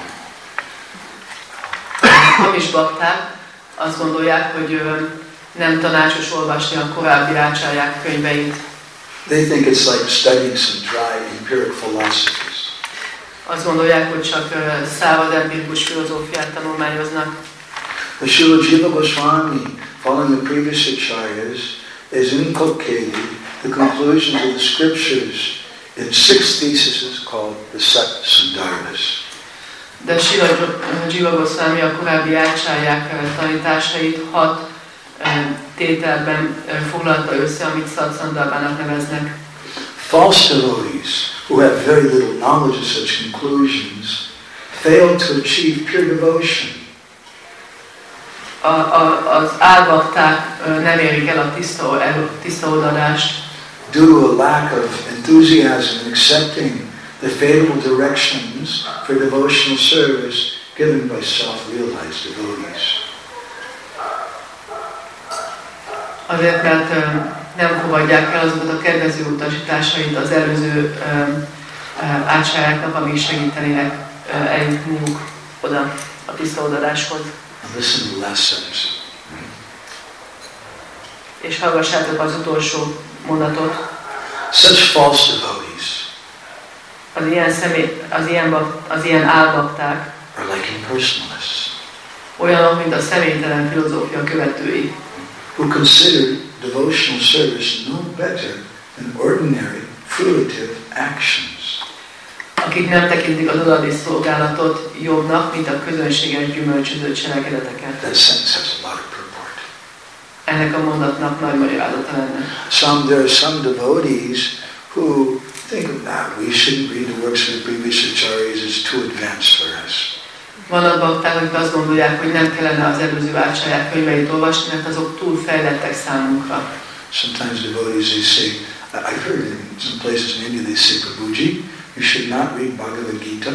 Hamis bakták azt gondolják, hogy nem tanácsos olvasni a korábbi ácsályák könyveit. They think it's like studying some dry empiric philosophies. Azt gondolják, hogy csak száraz empirikus filozófiát tanulmányoznak. The Srila Jiva Goswami, following the previous acharyas, is inculcating the conclusions of the scriptures in 6 theses called the Sat Sundaranas. De Srila Jiva Goswami a korábbi ácsályák tanításait 6 tételben foglalta össze, amit Sat Sundarbának neveznek. False devotees who have very little knowledge of such conclusions fail to achieve pure devotion. Az álbakták nem érik el a tiszta odadást. Due to a lack of enthusiasm in accepting the favorable directions for devotional service given by self-realized devotees. Azért, mert nem fogadják el azokat a kedvező utasításait az előző ácsályáknak, amik segítenének eljutniuk oda a tiszta odadáshoz. Listen to the last sentence. És hallgassátok az utolsó mondatot. Such false devotees az ilyen álbakták are like impersonalists olyanok, mint a személytelen filozófia követői, who consider devotional service no better than ordinary fruitive actions. Akik nem tekintik az odadés szolgálatot jobbnak, mint a közönséges gyümölcsöző cselekedeteket. That sentence has a lot of purport. Ennek a mondatnak nagy magyarázata lenne. There are some devotees who think we shouldn't read the works of the previous acharyas, it's too advanced for us. Vannak bakták, akik azt gondolják, hogy nem kellene az előző ácsályák könyveit olvasni, mert azok túl fejlettek számunkra. Sometimes devotees, they say, I've heard in some places in India, they say, Prabhuji, you should not read Bhagavad Gita.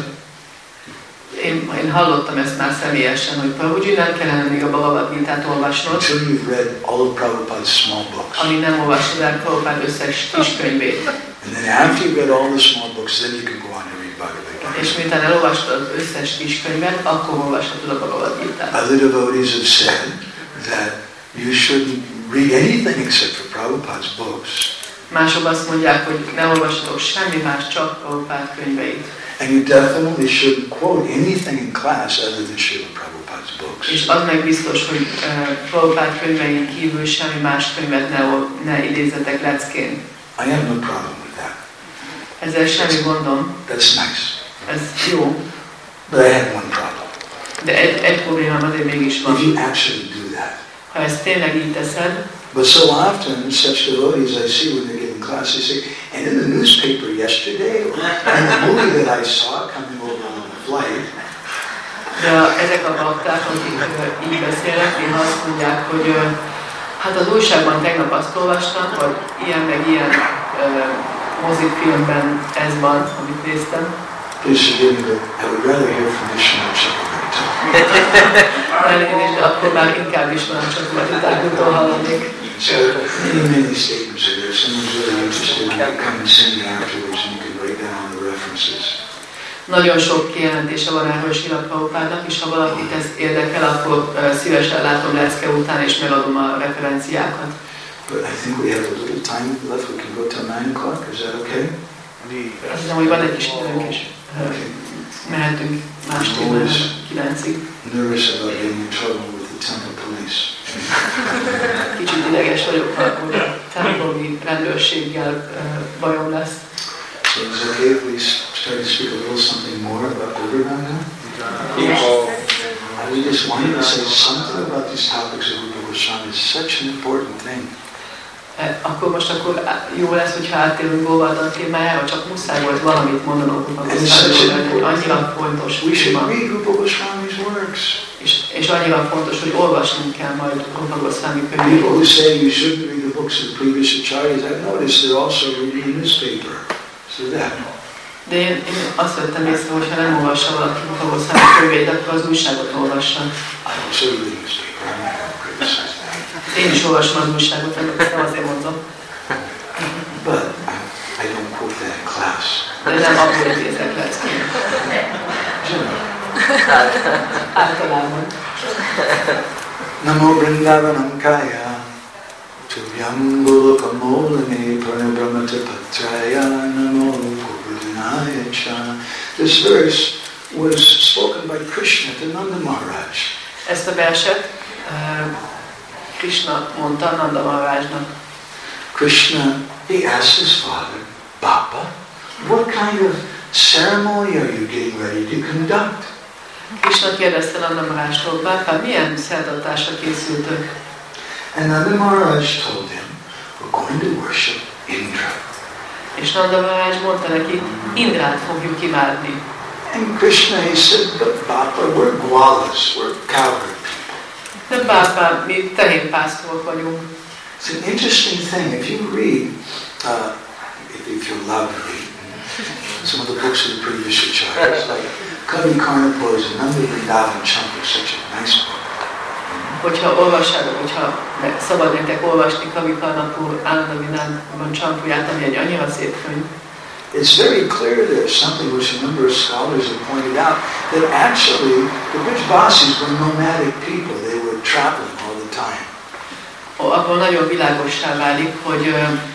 Én hallottam ezt már személyesen, hogy Prabhuji, nem kellene még a Bhagavad Gitát olvasnod. Until you've read all of Prabhupada's small books. Amíg nem olvasod el Prabhupád összes kis könyvét. And then after you've read all the small books, then you can go on and read Bhagavad Gita. És miután elolvastad az összes kis könyvet, akkor olvashatod a Bhagavad Gitát. Other devotees have said that you shouldn't read anything except for Prabhupada's books. Mások azt mondják, hogy ne olvassatok semmi más, csak Prabhupád könyveit. And you definitely shouldn't quote anything in class other than Srila Prabhupada's books. És az meg biztos, hogy Prabhupád könyvein kívül semmi más könyvet ne idézzetek leckén. I have no problem with that. Ezzel semmi gondom. That's nice. Ez jó. But I have one problem. De egy problémám azért mégis van. If you actually do that. Ha ezt tényleg így teszed. But so often, such devotees I see when they're giving class, they say, and in the newspaper yesterday, or in the movie that I saw coming over on the flight. De ezek a bakták, akik így beszélnek, néha azt mondják, hogy hát az újságban tegnap azt olvastam, hogy ilyen meg ilyen mozifilmben ez van, amit néztem. Please forgive me, but I would rather hear from Vishnu Chakravarti. Elnézést, de akkor már inkább is van, csak majd utána hallanék. So many statements are there. Someone's really interested, you can come and see me afterwards and you can write down on the Nagyon sok kijelentése van erről Srila Prabhupádnak, és ha valakit ez érdekel, akkor szívesen látom lecke után, és megadom a referenciákat. But I think we have a little time left. We can go till 9 o'clock. Is that okay? Azt hiszem, hogy van egy kis időnk, és mehetünk más témára 9-ig. Nervous about getting in trouble with the temple police. Kicsit ideges vagyok, hogy a templomi rendőrséggel bajom lesz. So is it okay if we start to speak a little something more about Govardhan now? Yes. We just wanted to say something about these topics of Rupa Goswami. It's such an important thing. Akkor jó lesz, hogyha áttérünk Govardhan témájára, csak muszáj volt valamit mondanom Rupa Goswamiról, hogy annyira fontos. We should read Rupa Goswami's works. És annyira fontos, hogy olvasnunk kell majd Rupa Goswami könyvét. People who say you shouldn't read the books of the previous acharyas, I've noticed they're also reading the newspaper. So that. De én azt vettem észre, hogy ha nem olvassa valaki Rupa Goswami könyvét, akkor az újságot olvassa. I also read the newspaper. I'm not going to criticize that. Én is olvasom az újságot, nem azért mondom. But I don't quote that in class. De nem abból idézek leckén. Általában. Namo Vrindavanam Kaya Tuvyam Goloka Molane Pranabramata Patraya Namo Govardhanaya Cha. This verse was spoken by Krishna to Nanda Maharaj. Ezt a verset Krishna mondta Nanda Maharajnak. Krishna, he asked his father, Baba, what kind of ceremony are you getting ready to conduct? Krishna kérdezte Nanda Maharajtól, Baba, milyen szertartásra készültök? And Nanda Maharaj told him, we're going to worship Indra. És Nanda Maharaj mondta neki, Indrát fogjuk imádni. And Krishna, he said, but Baba, we're gwalas, we're cowherd people. De Baba, mi tehénpásztorok vagyunk. It's an interesting thing. If you read, if you're allowed to read, some of the books of the previous acharyas, like Kavi Karnapo's Nanda Vrindavan Champa, such a nice book. Hogyha olvassátok, hogyha szabad nektek olvasni Kavi Karnapur Ananda Vrindavan Champuját, ami egy annyira szép könyv. It's very clear there, something which a number of scholars have pointed out, that actually the Brijbasis were nomadic people. They were traveling all the time. Abban nagyon világossá válik, hogy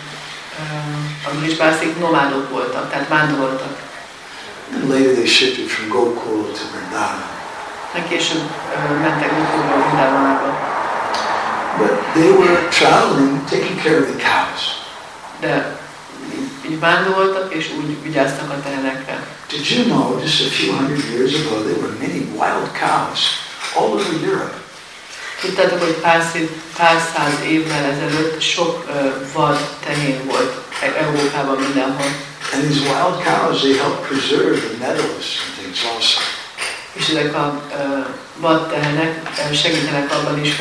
a Brijbásik nomádok voltak, tehát vándoroltak. And later they shifted from Gokul to Vrindavan. Később mentek Gokulba, Vrindavanba. But they were traveling, taking care of the cows. De így vándoroltak, és úgy vigyáztak a tehenekre. Did you know, just a few hundred years ago, there were many wild cows all over Europe? Tudtátok, hogy pár száz évvel ezelőtt sok vad tehén volt Európában mindenhol. And these wild cows, they help preserve the meadows and things also. És ezek a vad tehenek segítenek abban is,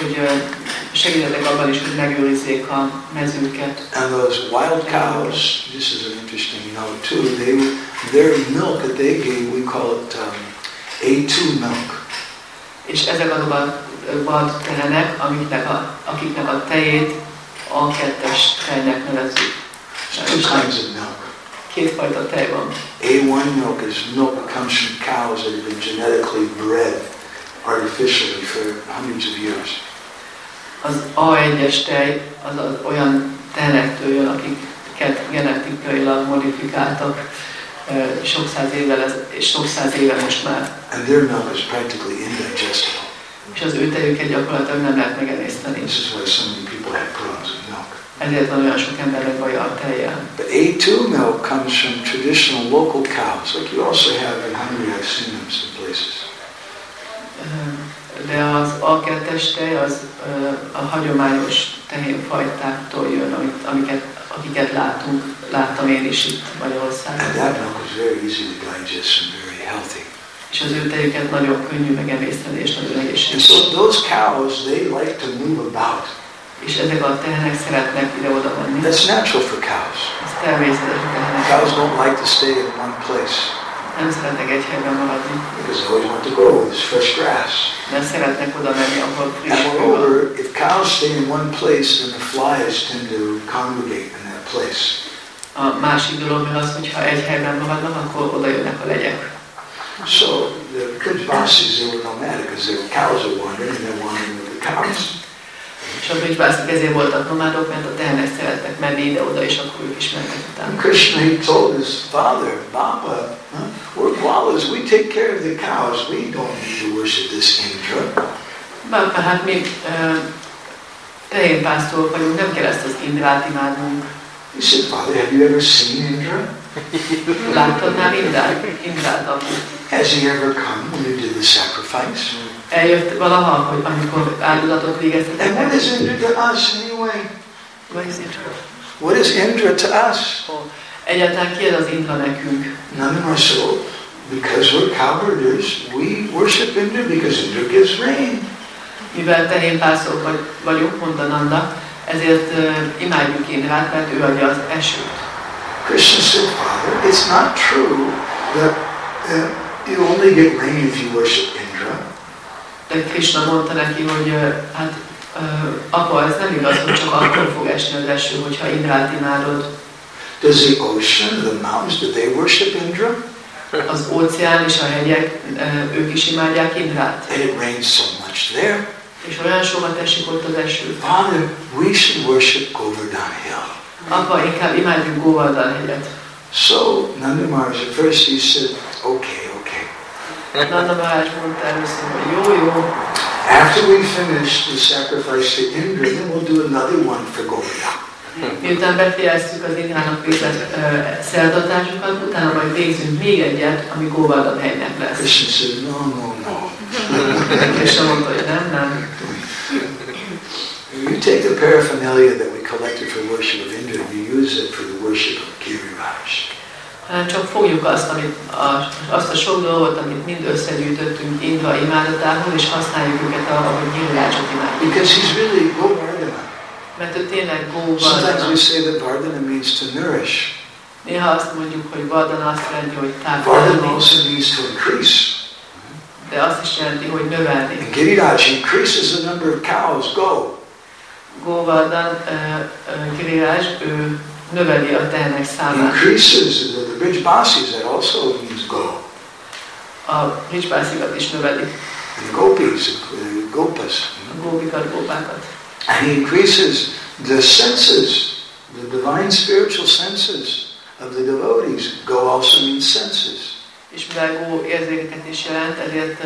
hogy megőrizzék a mezőket. And those wild cows, this is an interesting note too, their milk that they gave, we call it A2 milk. És ezek azok a vad tehenek, akiknek a tejét A2-es tejnek nevezzük. Two kinds of milk. Kétfajta tej van. A1 milk is milk that comes from cows that have been genetically bred artificially for hundreds of years. Az A1-es tej az olyan tehenektől jön, akiket genetikailag modifikáltak sok száz éve most már. And their milk is practically indigestible. És az ő tejüket gyakorlatilag nem lehet megemészteni. This is why so many people have problems with milk. Ezért van olyan sok embernek baja a tejjel. But A2 milk comes from traditional local cows, like you also have in Hungary. I've seen them some places. De az A2-es tej az a hagyományos tehénfajtáktól jön, akiket láttam én is itt Magyarországon. And that milk is very easy to digest and very healthy. És az ő tejüket nagyon könnyű megemészteni és nagyon And egészséges. so those cows, they like to move about. És ezek a tehenek szeretnek ide-oda menni. That's natural for cows. Ez természetes a tehenek. Cows don't like to stay in one place Nem szeretnek egy helyben maradni. because they always want to go where there's fresh grass. Mert szeretnek oda menni, ahol friss And föld van. moreover, if cows stay in one place, then the flies tend to congregate in that place. A másik dolog meg az, hogyha egy helyben maradnak, akkor oda jönnek a legyek. So the Brijbasis, they were nomadic because their cows are wandering and they're wandering with the cows. És a Brijbászik ezért voltak nomádok, mert a tehenek szeretnek menni ide-oda, és akkor ők is mennek utána. Krishna, he told his father, Baba, we're Gwalas, we take care of the cows, we don't need to worship this Indra. Baba, hát mi tehénpásztorok vagyunk, nem kell ezt az Indrát imádnunk. He said, Father, have you ever seen Indra? Láttad már Indrát akkor? Has he ever come when you did the sacrifice? Eljött valaha, hogy amikor áldozatot végeztetek? And what is Indra to us anyway? What is Indra? What is Indra to us? Egyáltalán ki ez az Indra nekünk? None of our soul. Because we're cow herders, we worship Indra because Indra gives rain. Mivel tehénpásztorok vagyunk, mondta Nanda, ezért imádjuk Indrát, mert ő adja az esőt. Krishna said, Father, it's not true that you only get rain if you worship Indra. De Krishna mondta neki, hogy apa, ez nem igaz, hogy csak akkor fog esni az eső, hogyha Indrát imádod. Does the ocean, the mountains, do they worship Indra? Az óceán és a hegyek, ők is imádják Indrát. And it rains so much there. És olyan sokat esik ott az eső. Father, we should worship Govardhan Hill. Apa, inkább imádjuk Govardhan hegyet. So Nanda Maharaj, at first he said, okay. Nanda Maharaj mondta először, hogy jó. After we finish the sacrifice to Indra, then we'll do another one for Govardhan. Miután befejeztük az Indrának végzett szertartásokat, utána majd végzünk még egyet, ami Govardhan hegynek lesz. Krishna said, no. Krishna mondta, hogy nem. You take the paraphernalia that we collected for worship of Indra, you use it for the worship of Giriraj. Hanem csak fogjuk azt a sok dolgot, amit mind összegyűjtöttünk Indra imádatához, és használjuk őket arra, hogy Girirajot imádjuk. Because he's really Govardhana. Mert ő tényleg Sometimes we Govardhana. say that Vardhana means to nourish. Néha azt mondjuk, hogy Vardhana azt jelenti, hogy Vardhana táplálni, also means to increase. de azt is jelenti, hogy növelni. And Giriraj increases the number of cows. Go. Govardhan, Giriraj, ő növeli a tehenek számát. Increases the Brijbasis, that also means go. A Brijbászikat is növeli. And the gopis, the gopas. A gópikat, gópákat. And he increases the senses, the divine spiritual senses of the devotees. Go also means senses. És mivel gó érzékeket is jelent, ezért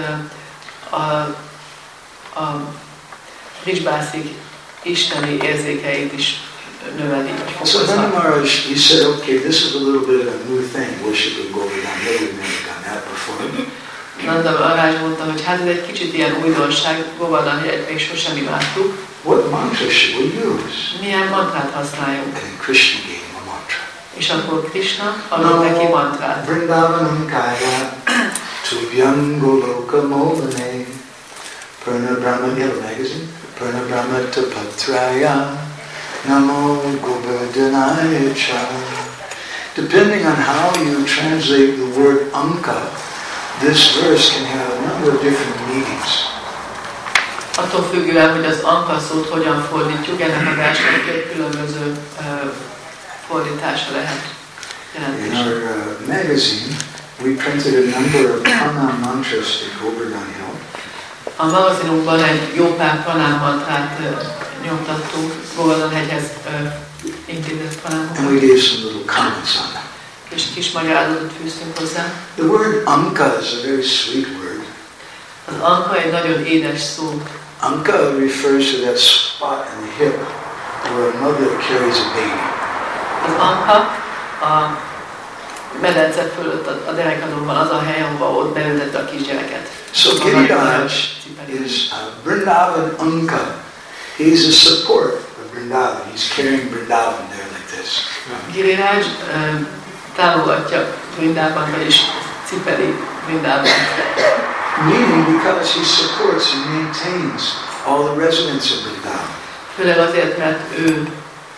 a Brijbászik isteni érzékeit is növeli. So Nanda Maharaj, he said, okay, this is a little bit of a new thing, worshiping Govardhan. We've never done that before. Nanda Maharaj mondta, hogy hát ez egy kicsit ilyen újdonság, Govardhan hegyet még sosem imádtuk. What mantra should we use? Milyen mantrát használjunk? And then Krishna gave him a mantra. És akkor Krishna adott neki mantrát. Vrindavanam kaya tubhyam goloka molane Purna Brahma Yellow Magazine Purna Brahma Tapatraya Namo Govardhanaya Cha. Depending on how you translate the word Anka, this verse can have a number of different meanings. Attól függően, hogy az Anka szót hogyan fordítjuk, ennek a versnek több különböző fordítása lehet. In our magazine, we printed a number of pranam mantras to Govardhan Hill. A magazinunkban egy jó pár pranám mantrát nyomtattunk, Govardhan hegyhez intézett pranámokat. And we gave some little comments on them. És kis magyarázatot fűztünk hozzá. The word Anka is a very sweet word. Az Anka egy nagyon édes szó. Anka refers to that spot in the hip where a mother carries a baby. Az Anka a medence fölött a derekadon van az a hely, ahova ott beültette a kisgyereket. So Giriraj is Vrindavan Anka. He's a support of Vrindavan. He's carrying Vrindavan there like this. Giriraj támogatja Vrindában, vagyis cipeli Vrindában. Meaning because he supports and maintains all the residents of Vrindavan. Főleg azért, mert ő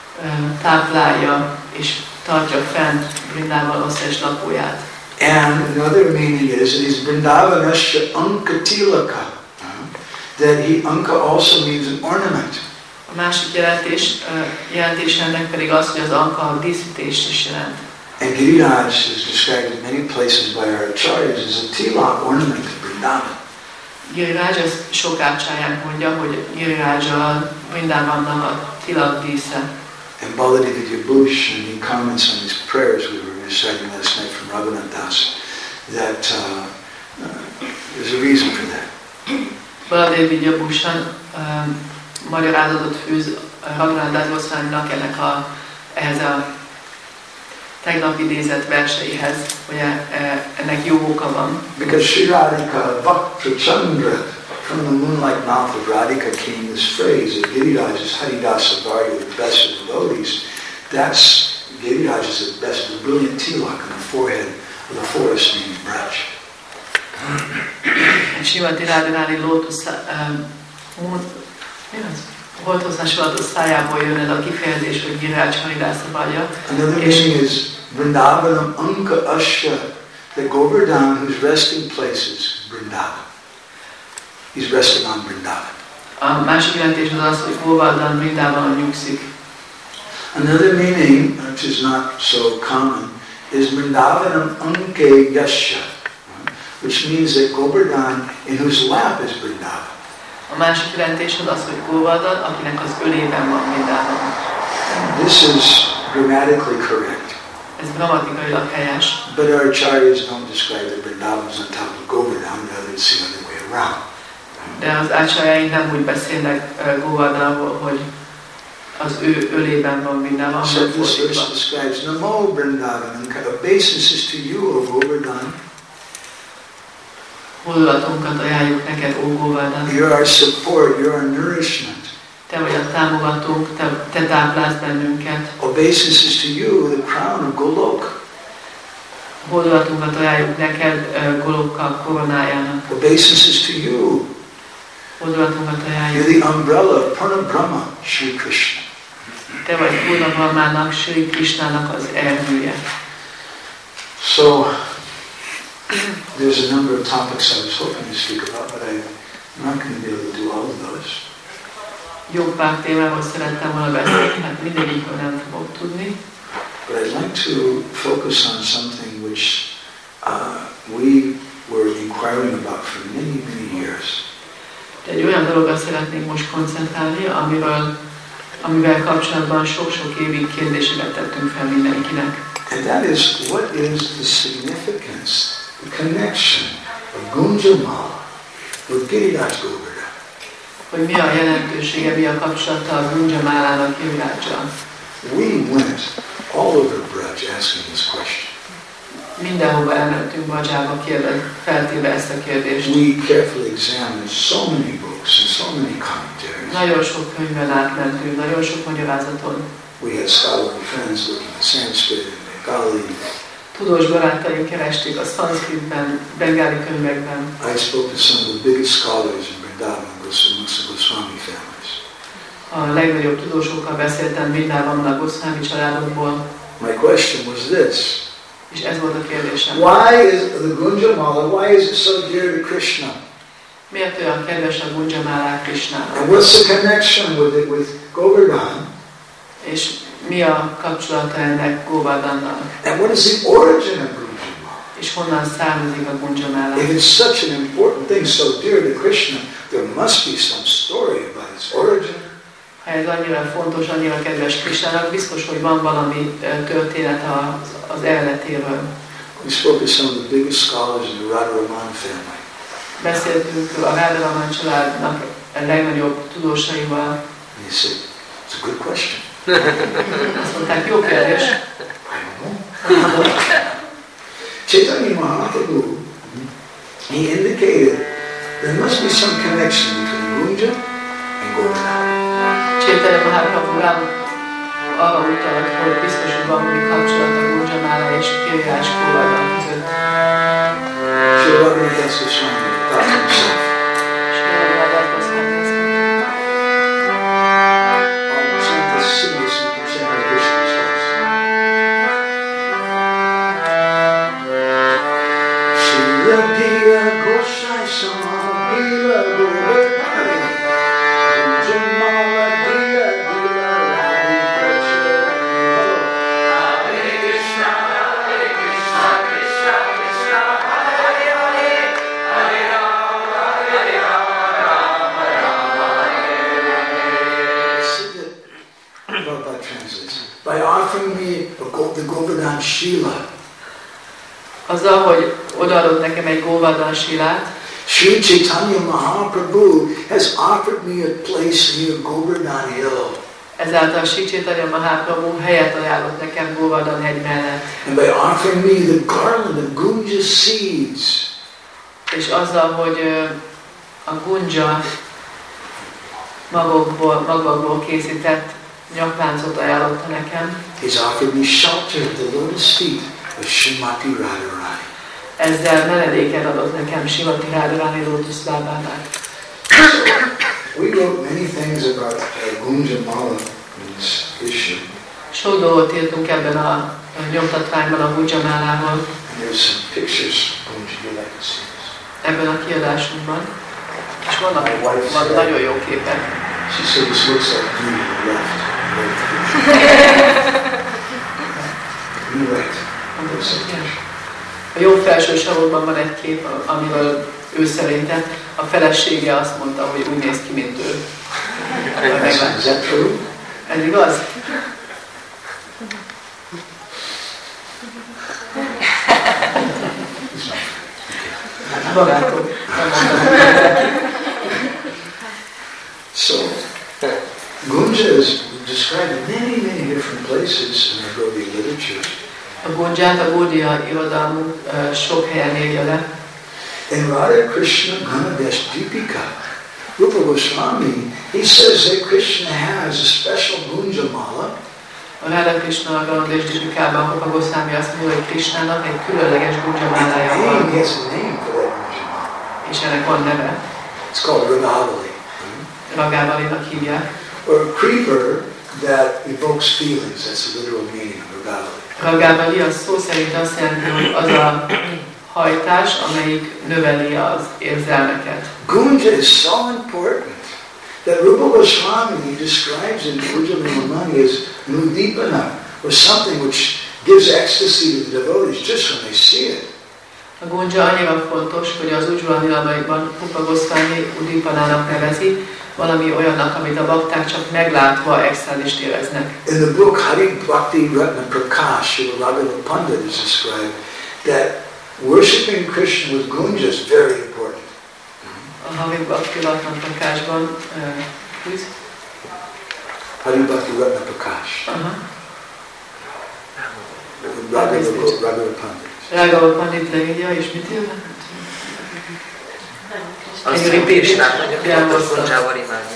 táplálja és tartja fent Vrindában összes lakóját. And another meaning is that he's Vrindavanasya Ankatilaka. That Anka also means an ornament. A másik jelentés ennek pedig az, hogy az Anka a díszítést is jelent. And Giriraj is described in many places by our acharyas as a tilak ornament of Vrindavan. Giriraj ezt sok ácsáján mondja, hogy Giriraj a Vrindavannak a tilak dísze. And Baladevi Bush, and he comments on these prayers we were reciting last night from Raghunath Das, that there's a reason for that. Baladevi Bush-an magyarázatot fűz Raghunath Das Goswaminak ehhez a tegnap idézett verseihez, hogy ennek jó oka van. Because Sri Radhika Bhakta from the moonlight mouth of Radhika came this phrase that Giriraj is Haridasa Varya, the best of devotees. That's Giriraj is the best, the brilliant tilak on the forehead of the forest named Braj. Srimati Radharani holthozásolató szájából jön ez a kifejezés, hogy Giriraj Haridasa Varya. Another meaning is Vrindavanam Anka Asya, the Govardhan whose resting place is Vrindavan. He's resting on Vrindavan. A másik jelentés az, hogy Govardhan Vrindavanon nyugszik. Another meaning, which is not so common, is Vrindavanam Anke Yasya, which means that Govardhan in whose lap is Vrindavan. A másik jelentés az, hogy Govardhan, akinek az ölében van Vrindavan. This is grammatically correct. Ez grammatikailag helyes. But our acharyas don't describe that Vrindavan is on top of Govardhan, rather it's the other way around. De az ácsárjáink nem úgy beszélnek Govardhanról, hogy az ő ölében van Vrindavan. So this verse describes Namo Vrindavan, obeisances to you, O Govardhan. Hódolatunkat ajánljuk neked, ó Govardhan. You're our support, you're our nourishment. Te vagy a támogatónk, te táplálsz bennünket. Obeisances to you, the crown of Golok. Hódolatunkat ajánljuk neked Golokkal koronájának. Obeisances to you. Hódolatunkat ajánljuk. You're the umbrella of Purna Brahma, Sri Krishna. Te vagy Purna Brahmának, Sri Krishnának az erdője. So, there's a number of topics I was hoping to speak about, but I'm not going to be able to do all of those. Jó pár témáról szerettem volna beszélni, hát mindegyikről nem fogok tudni. But I'd like to focus on something which we were inquiring about for many, many years. De egy olyan dologra szeretnénk most koncentrálni, amivel kapcsolatban sok-sok évig kérdéseket tettünk fel mindenkinek. And that is, what is the significance, the connection of Gunjamala with Giriraj Govardhan? Hogy mi a jelentősége, mi a kapcsolata a Gunjamálának Girirajjal. We went all over Braj asking this question. Mindenhova elmentünk Brajjába feltéve ezt a kérdést. We carefully examined so many books and so many commentaries. Nagyon sok könyvben átmentünk, nagyon sok magyarázaton. We had scholarly friends looking at Sanskrit and Bengali. Tudós barátaink keresték a szanszkritben, bengáli könyvekben. I spoke to some of the biggest scholars in Vrindavan, amongst the Goswami families. A legnagyobb tudósokkal beszéltem Vrindavanban a Goswami családokból. My question was this. És ez volt a kérdésem. Why is the Gunjamala, why is it so dear to Krishna? Miért olyan kedves a Gunjamala Krishnának? And what's the connection with it with Govardhan? És mi a kapcsolata ennek Govardhannak? And what is the origin of Gunjamala? És honnan származik a Gunjamala? If it's such an important thing, so dear to Krishna, there must be some story about its origin. Ha ez annyira fontos, annyira kedves Krishnának, biztos, hogy van valami történet az eredetéről. We spoke to some of the biggest scholars in the Radharaman family. Beszéltünk a Radharaman családnak a legnagyobb tudósaival. And he said, it's a good question. Azt mondták, jó kérdés. Chaitanya Mahaprabhu, he indicated there must be some connection between Gunja and Govardhan. Chaitanya Mahaprabhu arra utalt, hogy biztos, hogy van valami kapcsolat a Gunjamála és Giriraj Govardhan között. Srila Bhaktivinoda Das Goswami taught himself. Krishna Shila. Azzal, hogy odaadott nekem egy Govardhan Shilát, Sri Chaitanya Mahaprabhu has offered me a place near Govardhan Hill. ezáltal Sri Chaitanya Mahaprabhu helyet ajánlott nekem Govardhan hegy mellett. And by offering me the garland of gunja seeds, És azzal, hogy a gunja magokból készített nyakláncot ajánlotta nekem, he's offered me shelter at the lotus feet of Srimati Radharani. ezzel menedéket adott nekem Srimati Radharani lótuszlábánál. We wrote many things about Gunja Mala in this issue. Sok dolgot írtunk ebben a nyomtatványban a Gunja Málával, And there's some pictures, Gunja, you like to see this. ebben a kiadásunkban. És vannak nagyon jó képek. She said this looks like you on the left. You're right. There's some picture. A jobb felső sarokban van egy kép, amiről ő szerinte a felesége azt mondta, hogy úgy néz ki, mint ő. Is that true? Ez igaz? Barátom. So, Gunja is described in many different places in the Gaudiya literature. A Gunját a Gaudiya irodalmú sok helyen írja le. In Radha Krishna Ganadesh Deepika, Rupa Goswami, he says that Krishna has a special Gunja Mala. A Radha Krishna Ganadesh Deepikában Rupa Goswami azt mondja, hogy Krishnának egy különleges Gunja málája He van. has a name for that Gunja Mala. És ennek van neve. It's called Ragavali. Ragavalinak hívják. Or a creeper that evokes feelings. That's the literal meaning of Ragavali. Ragavali az szó szerint azt jelenti, hogy az a hajtás, amelyik növeli az érzelmeket. Gunja is so important that Rupa Goswami describes in Gunja Mimamani as Nudipana, or something which gives ecstasy to the devotees just when they see it. A Gunja annyira fontos, hogy az Ujjvala Nilamáikban Rupa Goswami Udipanának nevezi, valami olyannak, amit a bakták csak meglátva extázist éreznek. In the book Hari Bhakti Ratna Prakash, Srila Raghuva Pandit is described that worshipping Krishna with Gunja is very important. A Hari Bhakti Ratna Prakashban, Hari Bhakti Ratna Prakash. Raghuva Pandit. Raghuva Pandit leírja, és mit írja? Azt mondja, Krishnát nagyon fontos Gunjával imádni.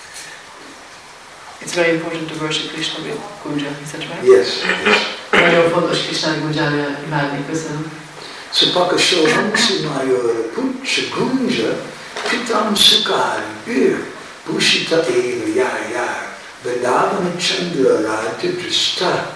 It's very important to worship Krishna with Gunja, is that right? Yes. Nagyon fontos Krishnát Gunjával imádni, köszönöm. Sapaka Shohamsi Mayora Pucha Gunja Pitam Sukari Bir Bushita Eva Yar Vedavana Chandra Radha Drista.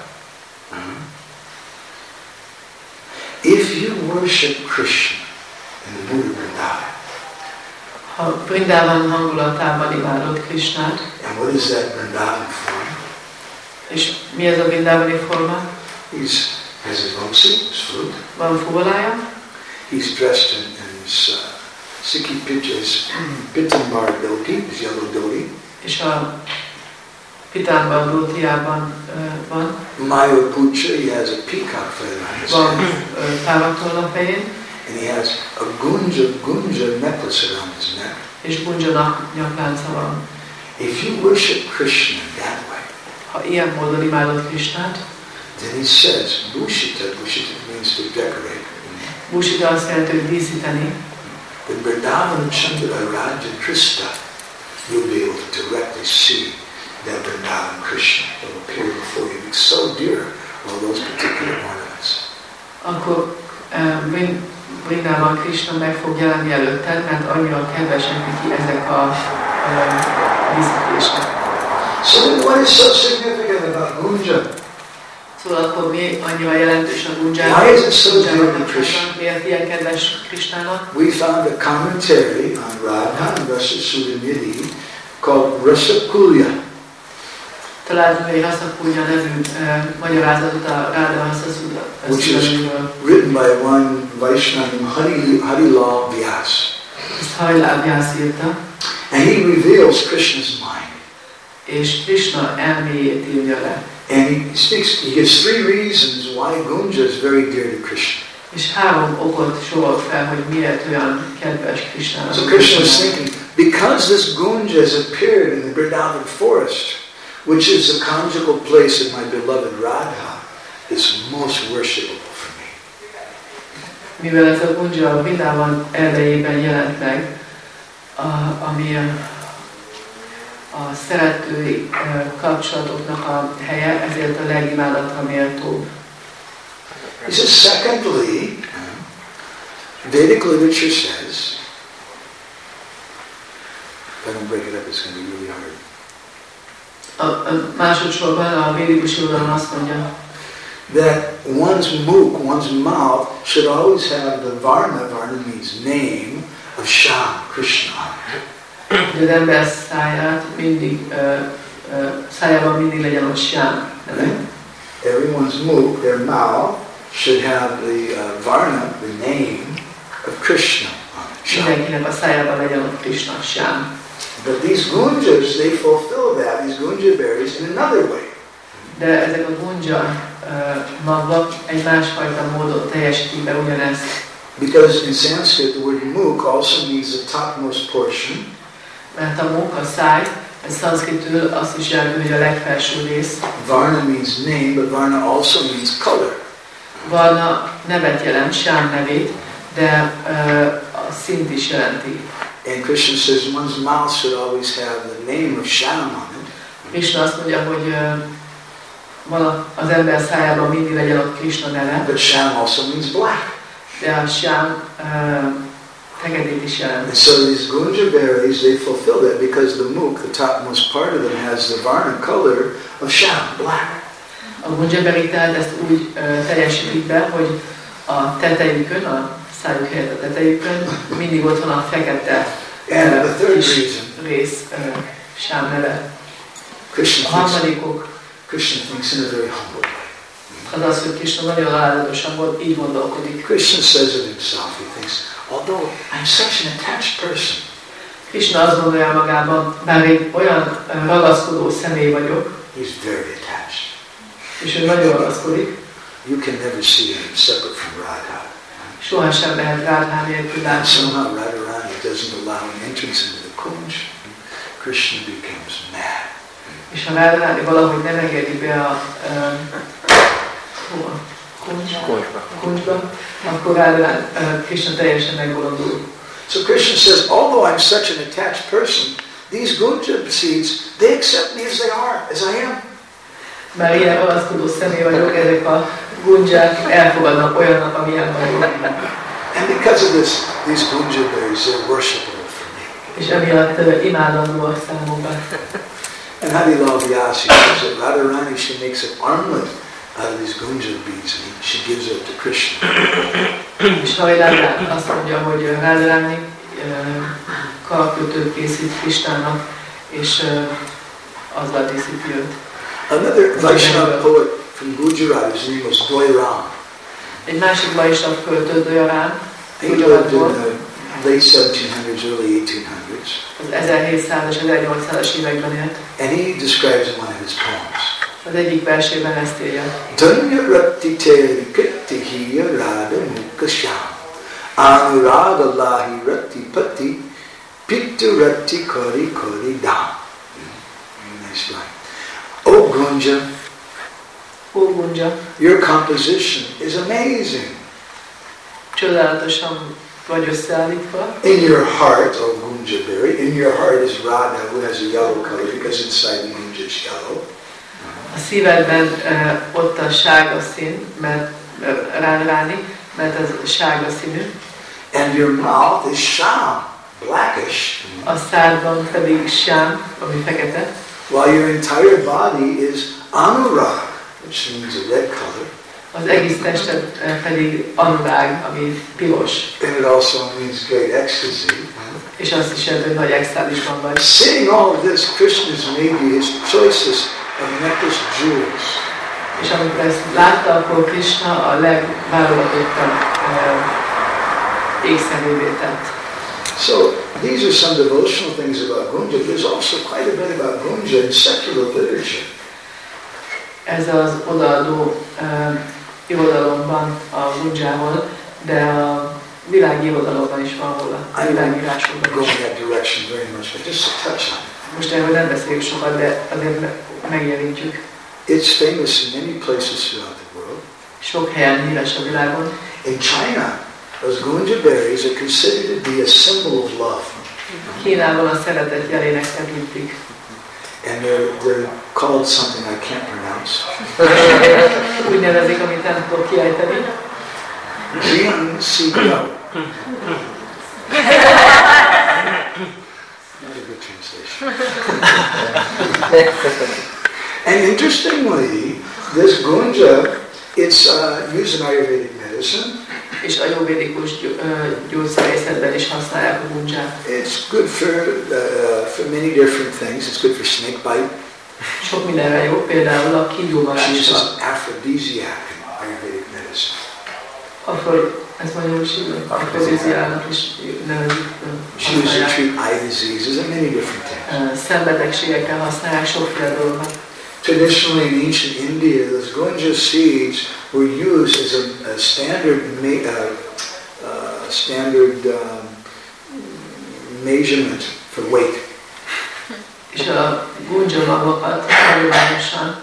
If you worship Krishna in the Buddha Vrindavan, Ha Vrindavan hangulatában imádod Krishnát, and what is that Vrindavan form? és mi ez a Vrindavani forma? He has a vamsi, his flute. Van fuvolája, He's dressed in his Sikhi Pitambar dhoti, his yellow dhoti. és a Pitánban, Dhótiában van, Mayur Pucha, he has a peacock feather on his van head. távatoll a fején, And he has a gunja necklace around his neck. és Gunjanak nyaklánca van. If you worship Krishna that way, Ha ilyen módon imádod Krishnát, then he says, Bushita means to decorate. Bushita azt jelenti, hogy díszíteni, But Vrindavan Chandra Raja Krista, you'll be able to directly see that Vrindavan Krishna will appear before you. It's so dear, all those particular ornaments. akkor Vrindában Krishna meg fog jelenni előtted, mert annyira kedvesek neki ezek a díszítések. So then what is so significant about Gunja? Szóval akkor mi annyira jelentős a Gunjának? Why is it so dear to Krishna? Miért ilyen kedves Krishnának? We found a commentary on Radha and Rasa Sudhanidhi called Rasa Kulya. Találtunk egy Rasa-Kulya nevű magyarázatot a Radha Rasa Which is Sudhanidhiről. written by one Vaishnava named Harilal Vyas. Ezt Harilal Vyas írta, And he reveals Krishna's mind. és Krishna elméjét írja le. And he gives three reasons why Gunja is very dear to Krishna. És 3 okot sorolt fel, hogy miért olyan kedves Krishnának. So Krishna was thinking, because this Gunja has appeared in the Vrindavan forest, which is the conjugal place of my beloved Radha, is most worshipable for me. Mivel ez a Gunja a Vrindavan erdejében jelent meg, ami a szeretői kapcsolatoknak a helye, ezért a legimádatra méltóbb. He says, secondly, Vedic literature says, if I don't break it up, it's going to be really hard. Másodszorban a védikus irodalom azt mondja, that one's mukh, one's mouth, should always have the varna means name, of Sham, Krishna. Hogy az ember szájában mindig legyen ott Sham. Everyone's mukh, their mouth, should have the varna, the name of Krishna. Mindenkinek a szájában legyen ott Krishna, Sham. But these gunjas, they fulfill that, these gunja berries, in another way. De ezek a gunja magvak egy másfajta módon teljesítik be ugyanezt. Because in Sanskrit the word mukh also means the topmost portion. Mert a mukh, a száj, ez szanszkritül azt is jelenti, hogy a legfelső rész. Varna means name, but varna also means color. Varna nevet jelent, Sham nevét, de a szint is jelenti. And Krishna says one's mouth should always have the name of Sham on it. Krishna azt mondja, hogy az ember szájában mindig legyen ott Krishna neve. But Sham also means black. De a Sham feketét is jelent. And so these gunja berries, they fulfill that because the mukh, the topmost part of them, has the varna color of Sham, black. A gunja berry tehát ezt úgy teljesítik be, hogy a tetejükön, a szájuk helyett a tetejükön mindig ott van a fekete rész, Sham neve. A harmadikok Krishna thinks in a very humble way. Az az, hogy Krishna nagyon alázatosan így gondolkodik. Krishna says of himself, he thinks, although I'm such an attached person, Krishna azt gondolja magában, bár én olyan ragaszkodó személy vagyok, he's very attached. És ő nagyon ragaszkodik. You can never see him separate from Radha. Sohasem lehet Radha nélkül látni. Somehow Radharani doesn't allow an entrance into the kunj. Krishna becomes mad. És ha Radharani valahogy nem engedi be a kunjba, akkor Krishna teljesen megbolondul. So Krishna says, although I'm such an attached person, these gunja seeds, they accept me as they are, as I am. Már ilyen ragaszkodó személy vagyok, ezek a gunják elfogadnak olyannak, amilyen vagyok. And because of this, these gunja berries, they're worshipable for me. És emiatt imádandóak számomra. And Hadilal Vyas, he says that Radharani, she makes an armlet out of these gunja beads and she gives it to Krishna. És Hajlán azt mondja, hogy Radharani karkötőt készít Krishnának, és azzal díszíti őt. Another Vaishnava poet from Gujarat, his name was Doiram. Egy másik Vaishnava költő, Doiram, He lived in the late 1700s, early 1800s. Az 1700-as, 1800-as években élt. And he describes in one of his poems. Az egyik versében ezt írja. Dhanya rati teri kritti hiya rada mukasham. Anuraga lahi rati pati pittu rati kori kori dam. Nice line. Oh Gunja, your composition is amazing. Csodálatosan vagy összeállítva. In your heart, oh Gunja berry, in your heart is Radha, who has a yellow color because inside the Gunja is yellow. A szívedben ott a sárga szín, mert Radharani, mert az sárga színű. And your mouth is Sham, blackish. A szádban pedig Sham, ami fekete. While your entire body is Anurag, which means a red color. Az egész tested pedig Anurag, ami piros. And it also means great ecstasy. És azt is jelenti, hogy nagy extázisban vagy. Seeing all of this, Krishna has made you his choicest of necklace jewels. És amikor ezt látta, akkor Krishna a legválogatottabb ékszerűvé tett. So these are some devotional things about Gunja. There's also quite a bit about Gunja in secular literature. Ez az odaadó irodalomban a Gunjával, de a világi irodalomban is van róla, a világírásokban is. Most erről nem beszéljük sokat, de azért megjelentjük. It's famous in many places throughout the world. Sok helyen híres a világon. In China, those gunja berries are considered to be a symbol of love. Kínában a szeretet jelének tekintik. And they're called something I can't pronounce. Úgy nevezik, amit nem tudok kiejteni. GNCO. Not a good translation. And interestingly, this gunja, it's used in Ayurvedic medicine. És ayurvédikus gyógyszerészetben is használják a gunját. It's good for many different things. It's good for snake bite. Sok mindenre jó, például a kígyómarásra. It's an aphrodisiac in Ayurvedic medicine. Ez magyarul is így, aphrodisiának is nevezik. She used to treat eye diseases and many different things. Szembetegségekkel használják sokféle dolgot. Traditionally in ancient India, those gunja seeds were used as a standard measurement for weight. És a gunja magokat hagyományosan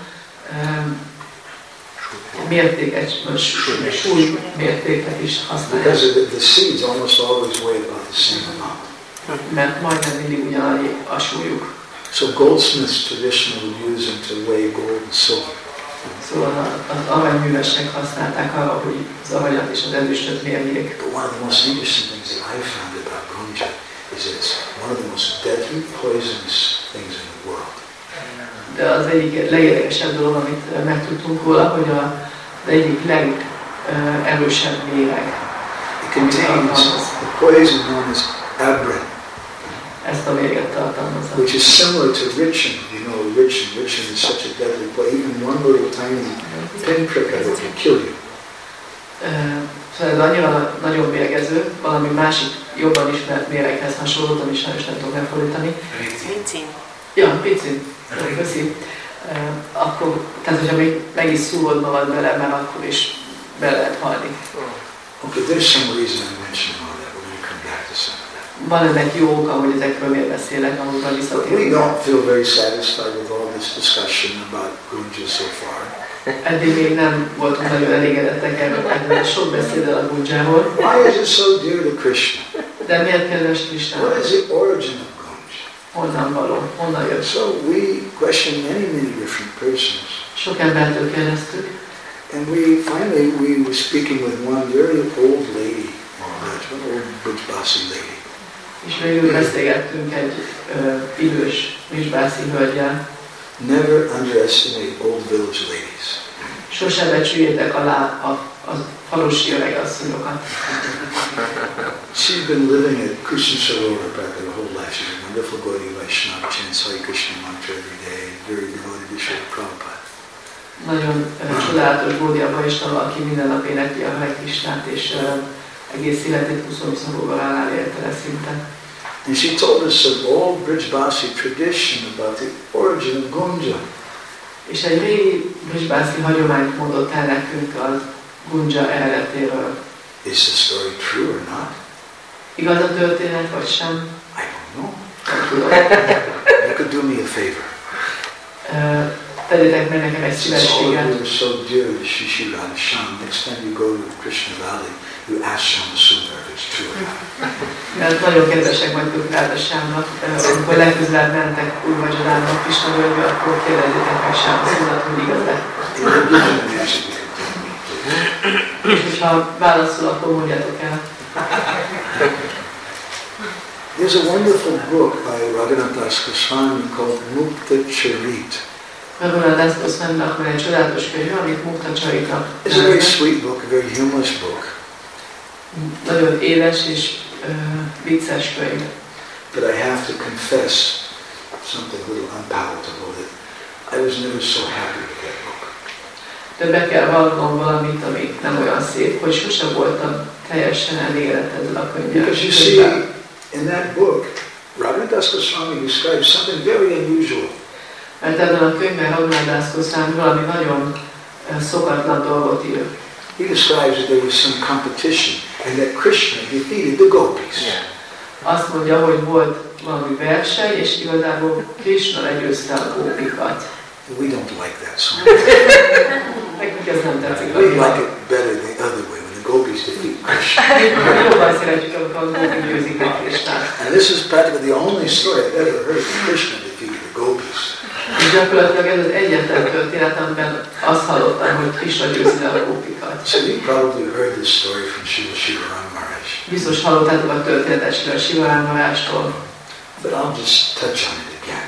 súlymértéket is használják. Because the seeds almost always weigh about the same amount. Mert majdnem mindig ugyanannyi a súlyuk. So goldsmiths traditionally would use them to weigh gold and silver. Szóval az aranyművesek használták arra, hogy az aranyat és az ezüstöt mérjék. But one of the most interesting things that I found about gunja is that it's one of the most deadly, poisonous things in the world. De az egyik legérdekesebb dolog, amit megtudtunk róla, hogy az egyik legerősebb méreg. It contains the poison known as abrin. Ezt a mérget tartalmazza. Which is similar to ricin. You know, ricin is such a deadly poison. Even one little tiny pinprick of it can kill you. Szóval ez annyira nagyon mérgező, valami másik jobban ismert méreghez hasonlót, amit sajnos nem tudok megfordítani. Pincin. Ja, pincin. Köszi. Akkor, tehát hogyha még meg is szúrod magad bele, mert akkor is bele lehet halni. Okay, there's some reason I mentioned all that. We're going to come back to some of that. Van ennek jó oka, hogy ezekről miért beszélek, amikor We visszatérünk. don't feel very satisfied with all this discussion about gunja so far. Eddig még nem voltunk nagyon elégedettek erről, sok beszéddel a gunjáról. Why is it so dear to Krishna? De miért kedves Krishna? What is the origin of gunja? Honnan való? Honnan jött? So we question many different persons. Sok embertől kérdeztük. And we were speaking with one very old lady, one old Brijbasi lady. És végül beszélgettünk egy idős Brijbasi hölgyel. Never underestimate old village ladies. Sose becsüljétek alá a falusi öregasszonyokat. She's been living at Krishna Sarovar her whole life. She's a wonderful Gaudiya Vaishnava, chants Hare Krishna mantra every day, very devoted to Srila Prabhupada. Nagyon csodálatos Gaudiya Vaishnava, aki minden nap énekli a Hare Krishnát, és egész életét 20 szorúval élte le szinte. And she told us an old Brijbasi tradition about the origin of gunja. És egy régi Brijbasi hagyományt mondott el nekünk a gunja eredetéről. Is the story true or not? Igaz a történet, vagy sem? I don't know. Nem tudom. You could do me a favor. Tegyétek meg nekem egy Since all of szívességet. you are so dear to Shri Radhashyam, next time you go to Krishna Valley, you ask Shama Sundar if it's true or not. Mert nagyon kedvesek vagytok Radhasyamnak, amikor legközelebb mentek Urvajjadába, Krishna völgybe, akkor kérdezzétek meg Shama Sundart, hogy igaz-e. És hogyha válaszol, akkor mondjátok el. There's a wonderful book by Raghunath Das Goswami called Mukta Charit. Raghunath Das Goswaminak van egy csodálatos könyv, amit Mukta Charitnak It's a very sweet book, a very humorous book. Nagyon éles és vicces könyv. But I have to confess something a little unpalatable, that I was never so happy with that book. De be kell vallanom valamit, ami nem olyan szép, hogy sose voltam teljesen elégedett ezzel a könyvvel. Because you see, in that book, Raghunath Das Goswami describes something very unusual. Mert ebben a könyvben Raghunath Das Goswami valami nagyon szokatlan dolgot ír. he describes that there was some competition and that Krishna defeated the gopis. Azt mondja, hogy volt valami verseny, és igazából Krishna legyőzte a gópikat. We don't like that so much. Nekünk ez nem tetszik. We like it better the other way, when the gopis defeat Krishna. Jobban szeretjük, amikor a gópik győzik meg Krishnát. And this is practically the only story I've ever heard that Krishna defeated the gopis. És gyakorlatilag ez az egyetlen történet, amiben azt hallottam, hogy Krishna győzi le a gópikat. So you probably heard this story from Srila Maharaj. Biztos hallottátok a történetet Srila Maharajtól. But I'll just touch on it again.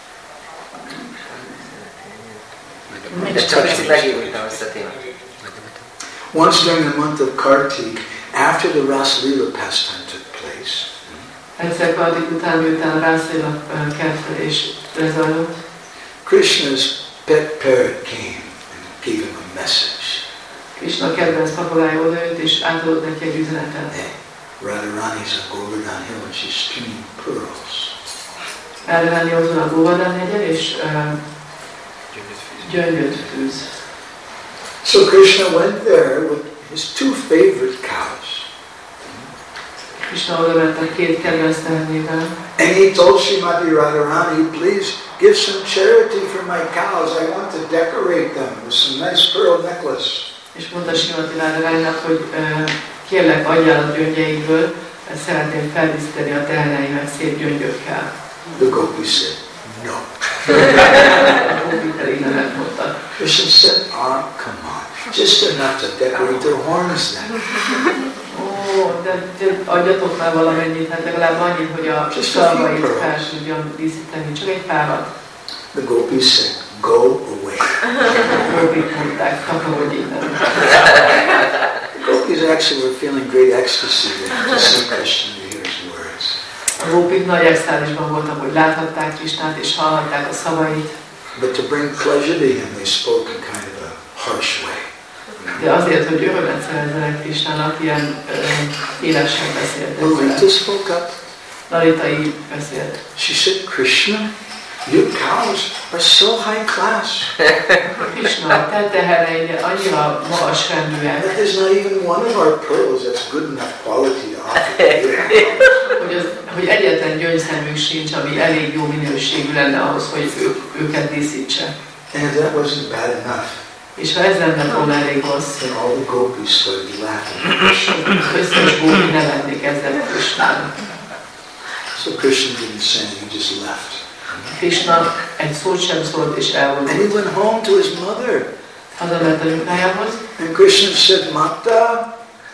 Once during the month of Kartik, after the Ras Leela pastime took place, egyszer Kartik után, miután a Ras Leela kertfedés lezajlott, Krishna's pet parrot came and gave him a message. Krishna kedvenc papagája odajött és átadott neki egy üzenetet. Hey, Radharani's on Govardhan Hill and she's streaming pearls. Radharani ott van a Govardhan hegyen és gyöngyöt tűz. So Krishna went there with his two favorite cows. Krishna oda ment a két kedvenc tehenével. And he told Srimati Radharani, please give some charity for my cows. I want to decorate them with some nice pearl necklace. És mondta Srimati Radharaninak, hogy kérlek, adjál a gyöngyeidből, szeretném feldíszíteni a teheneimet szép gyöngyökkel. The gopi said, no. A gópik pedig nemet mondtak. Krishna said, come on, just enough to decorate their horns then. De adjatok már valamennyit, hát legalább annyit, hogy a szalvait fel tudjon díszíteni, csak egy párat. The gopis said, go away. A gópik mondták, takarodj innen. The gopis actually were feeling great ecstasy to see Krishna and hear his words. A gópik nagy extázisban voltak, hogy láthatták Krishnát és hallhatták a szavait. But to bring pleasure to him, they spoke in kind of a harsh way. De azért, hogy örömet szerezzenek Krishnának, ilyen élesen beszéltek. Lalita spoke up. Lalita így beszélt. She said, Krishna, your cows are so high class. Krishna, te teheneid annyira magas rendűek. That there's not even one of our pearls that's good enough quality to offer. Hogy egyetlen gyöngyszemük sincs, ami elég jó minőségű lenne ahhoz, hogy őket díszítse. And if that wasn't bad enough, és ha ez lenne volna elég rossz, then all the gopis started laughing. az összes gópi nevetni kezdett Krishnának. So Krishna didn't say anything, he just left. Krishna egy szót sem szólt és elvonult. And he went home to his mother. Hazament anyukájához. And Krishna said, Mata,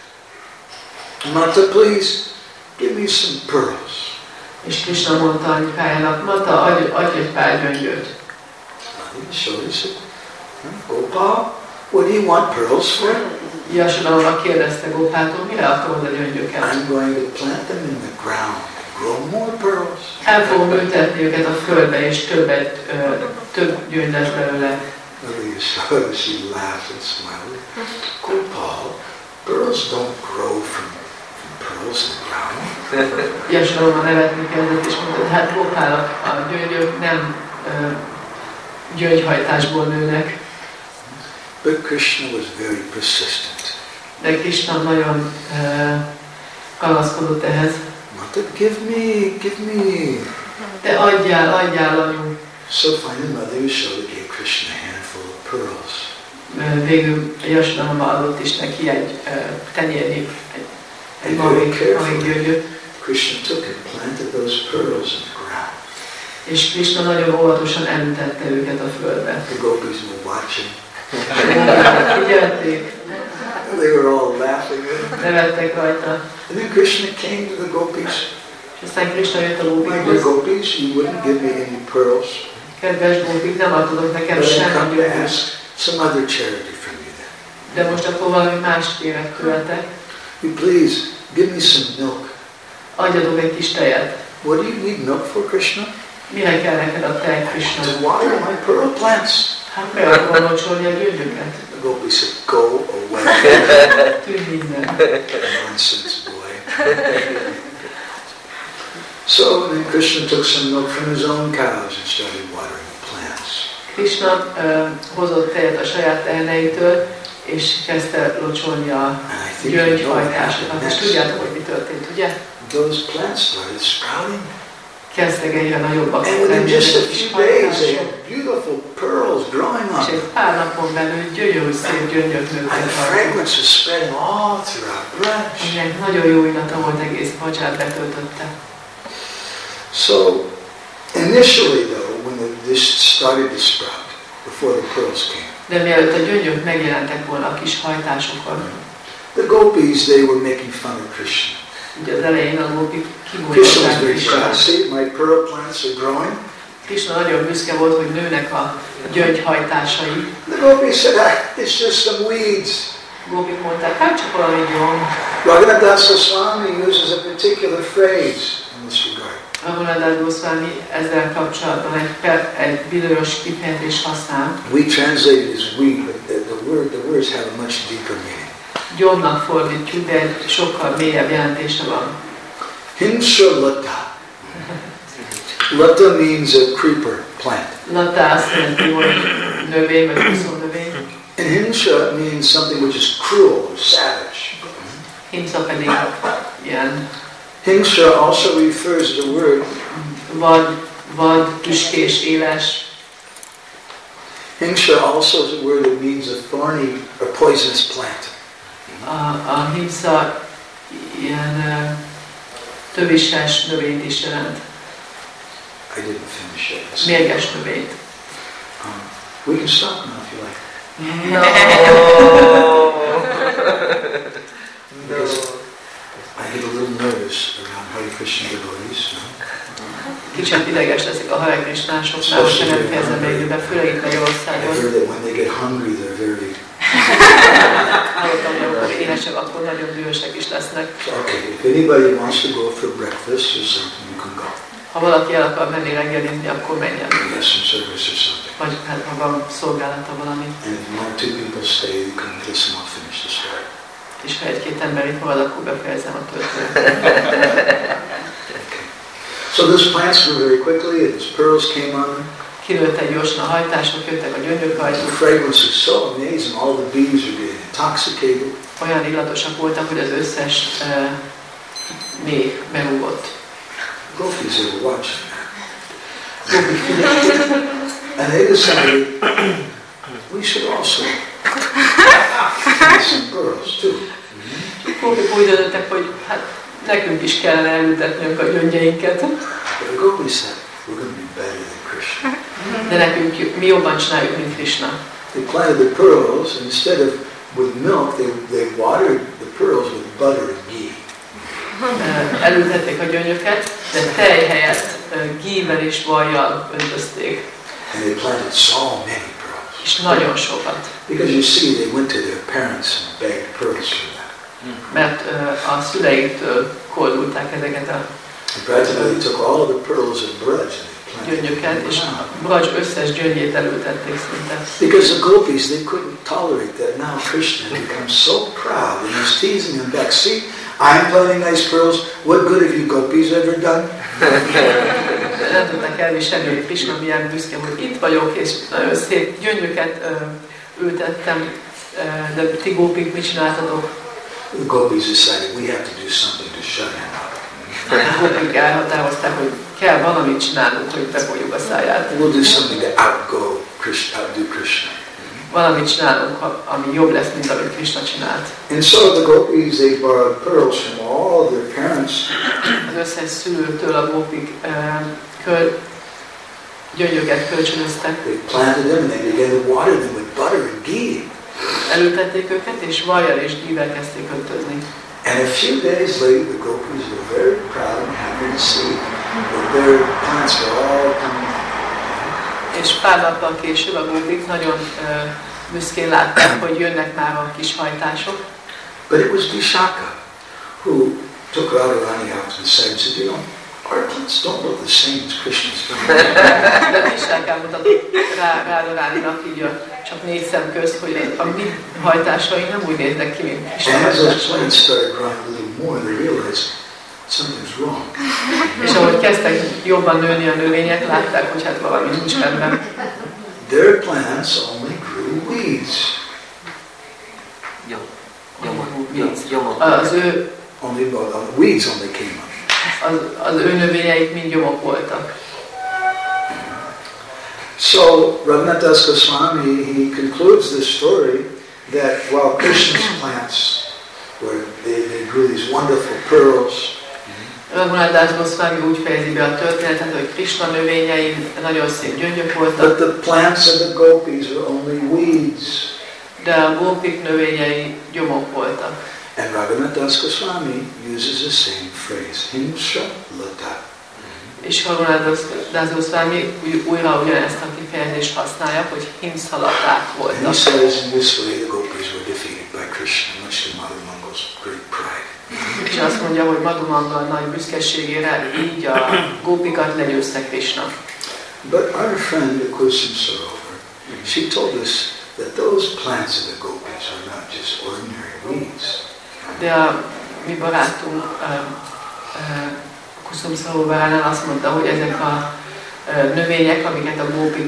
please, give me some pearls. És Krishna mondta anyukájának, Mata, adj egy pár gyöngyöt. Yashoda said, Gopal, what do you want pearls for? Yashoda kérdezte Gopától, mire akarod a gyöngyöket? I'm going to plant them in the ground and grow more pearls. El fogom ültetni őket a földbe, és több gyöngy lesz belőle. Yashoda, she laughed and smiled. Gopal, pearls don't grow from pearls in the ground. Yashoda nevetni kezdett, és mondta, hát Gopál, a gyöngyök nem gyöngyhajtásból nőnek. But Krishna was very persistent. De Krishna nagyon kalaszkodott ehhez. Mata, give me. De adjál, anyu. So finally Mother Yashoda gave Krishna a handful of pearls. Végül Yashoda adott is neki egy tenyérnyi, egy marék gyöngyöt. Krishna took and planted those pearls in the ground. És Krishna nagyon óvatosan elültette őket a földbe. The gopis were watching. Figyelték. They were all laughing. Nevettek rajta. And then Krishna came to the gopis. És aztán Krishna jött a My dear gópikhoz. gopis, you wouldn't give me any pearls. Kedves gópik, nem adtok nekem But I semmi come to gyöngyöt. ask some other charity from you then. De most akkor valami más kérek tőletek. You please give me some milk. Adjatok egy kis tejet. What do you need milk for, Krishna? Mire kell neked a tej, Krishna? To water my pearl plants. Hát meg akarom locsolni a gyöngyöket. The gopi said, go away. Tűnj innen. Nonsense boy. So then Krishna took some milk from his own cows and started watering the plants. Krishna hozott tejet a saját teheneitől, és kezdte locsolni a gyöngyhajtásokat. És tudjátok, hogy mi történt, ugye? Those plants started sprouting. Kezdtek egyre nagyobbak. And within just a few days, they had beautiful pearls growing És on egy them. pár napon belül gyönyörű szép gyöngyök And nőttek. the fragrance was spreading all throughout branch. Aminek nagyon jó illata volt, egész bocsát betöltötte. So, initially though, when this started to sprout, before the pearls came, De mielőtt a gyöngyök megjelentek volna a kis hajtásokon, the gopis, they were making fun of Krishna. ugye az elején a gópik Krishna was kimújtották very proud. Krisnát. See, my pearl plants are growing. Krishna nagyon büszke volt, hogy nőnek a gyöngyhajtásai. The gopis said, it's just some weeds. Gópik mondták, hát csak valami gyom. Raghunath Goswami uses a particular phrase in this regard. Raghunath Goswami ezzel kapcsolatban egy bizonyos kifejezést használ. We translate it as weed, but the words have a much deeper meaning. Gyomnak fordítjuk, de sokkal mélyebb jelentése van. Himsha Lata. Lata means a creeper plant. Lata azt jelenti, hogy növény, vagy úszónövény. And himsha means something which is cruel or savage. Himsa pedig ilyen Himsha also refers to the word. vad, tüskés, éles. Himsha also is a word that means a thorny or poisonous plant. A himsa ilyen tövises növényt is jelent. I didn't finish it. Mérges növényt. We can stop now if you like. No. Because I get a little nervous around Hare Krishna devotees. Kicsit ideges leszek a Hare Krishnásoknál, hogyha nem fejezem be időben, főleg itt I Magyarországon. heard that when they get hungry, they're very... Hallottam, hogy amikor éhesek, akkor nagyon dühösek is lesznek. Okay, if anybody wants to go for breakfast or something, you can go. Ha valaki el akar menni reggelizni, akkor menjen. You have some service or something. Vagy hát ha van szolgálata valami. And if one or two people stay, you can listen, I'll finish the story. És ha egy-két ember itt marad, akkor befejezem a történetet. Okay. So those plants grew very quickly, and those pearls came on them. Kinőttek gyorsan a hajtások, jöttek a gyöngyök The rajtuk. fragrance was so amazing, all the bees were getting intoxicated. Olyan illatosak voltak, hogy az összes méh berúgott. Gopis, they were watching that. Gópik figyelték, And they decided, we should also have some pearls too. gópik úgy döntöttek, hogy hát nekünk is kellene elültetnünk a gyöngyeinket. But the gopis said, we're going to be better than Krishna. De nekünk mi jobban csináljuk, mint Krishna. They planted the pearls, and instead of with milk, they watered the pearls with butter and ghee. Elültették a gyöngyöket, de tej helyett gível és vajjal öntözték. And they planted so many pearls. És nagyon sokat. Because you see, they went to their parents and begged pearls for them. Mert a szüleiktől koldulták ezeket a And gradually they took all of the pearls of Braj and they planted gyöngyöket, és them. Braj összes gyöngyét elültették szinte. Because the gopis, they couldn't tolerate that now Krishna had become so proud and he's teasing them back. See, I'm planting nice pearls. What good have you gopis ever done? Nem tudták elviselni, hogy Krishna milyen büszke, hogy itt vagyok, és nagyon szép gyöngyöket ültettem, de ti gópik mit csináltatok? The gopis decided we have to do something to shut him up. A gópik elhatározták, hogy kell valamit csinálnunk, hogy befogjuk a száját. We'll do something to outdo Krishna. Valamit csinálunk, ami jobb lesz, mint amit Krishna csinált. And so the gopis, they borrowed pearls from all their parents. Az összes szülőtől a gópik gyöngyöket kölcsönöztek. They planted them and they began to water them with butter and ghee. Elültették őket, és vajjal és gível kezdték öntözni. And a few days later, the gopis were very proud and happy to see that their plants were all coming. És pár nappal később a gópik nagyon büszkén látták, hogy jönnek már a kis hajtások. But it was Vishaka who took Radharani out and said, you know, our plants don't look the same as Krishna's plants. De Vishaka mutatott Radharáninak így csak négy szem közt, hogy a mi hajtásai nem úgy néznek ki, mint Krishna And as those hajtásai. plants started growing a little more, they realized something's wrong. És ahogy kezdtek jobban nőni a növények, látták, hogy hát valami nincs rendben. Their plants only grew weeds. Az ő weeds only came up. Az ő növényeik mind gyomok voltak. So Raghunath Das Goswami, he concludes this story that while Krishna's plants they grew these wonderful pearls. Raghunath Das Goswami úgy fejezi be a történetet, hogy Krishna növényei nagyon szép gyöngyök voltak. But the plants of the gopis were only weeds. De a gópik növényei gyomok voltak. And Raghunath Das Goswami uses the same phrase, himsa lata. És Raghunath Das Goswami újra ugyanezt a kifejezést használja, hogy himszalaták voltak. And he says in this way the gopis were defeated by Krishna, much to Madhumangal's great pride. És azt mondja, hogy Madhumangal nagy büszkeségére így a gópikat legyőzte Krishna. But our friend Kusum Sarovar, she told us that those plants of the gopis are not just ordinary weeds. De a mi barátunk Kusum Sarovaránál azt mondta, hogy ezek a növények, amiket a gópik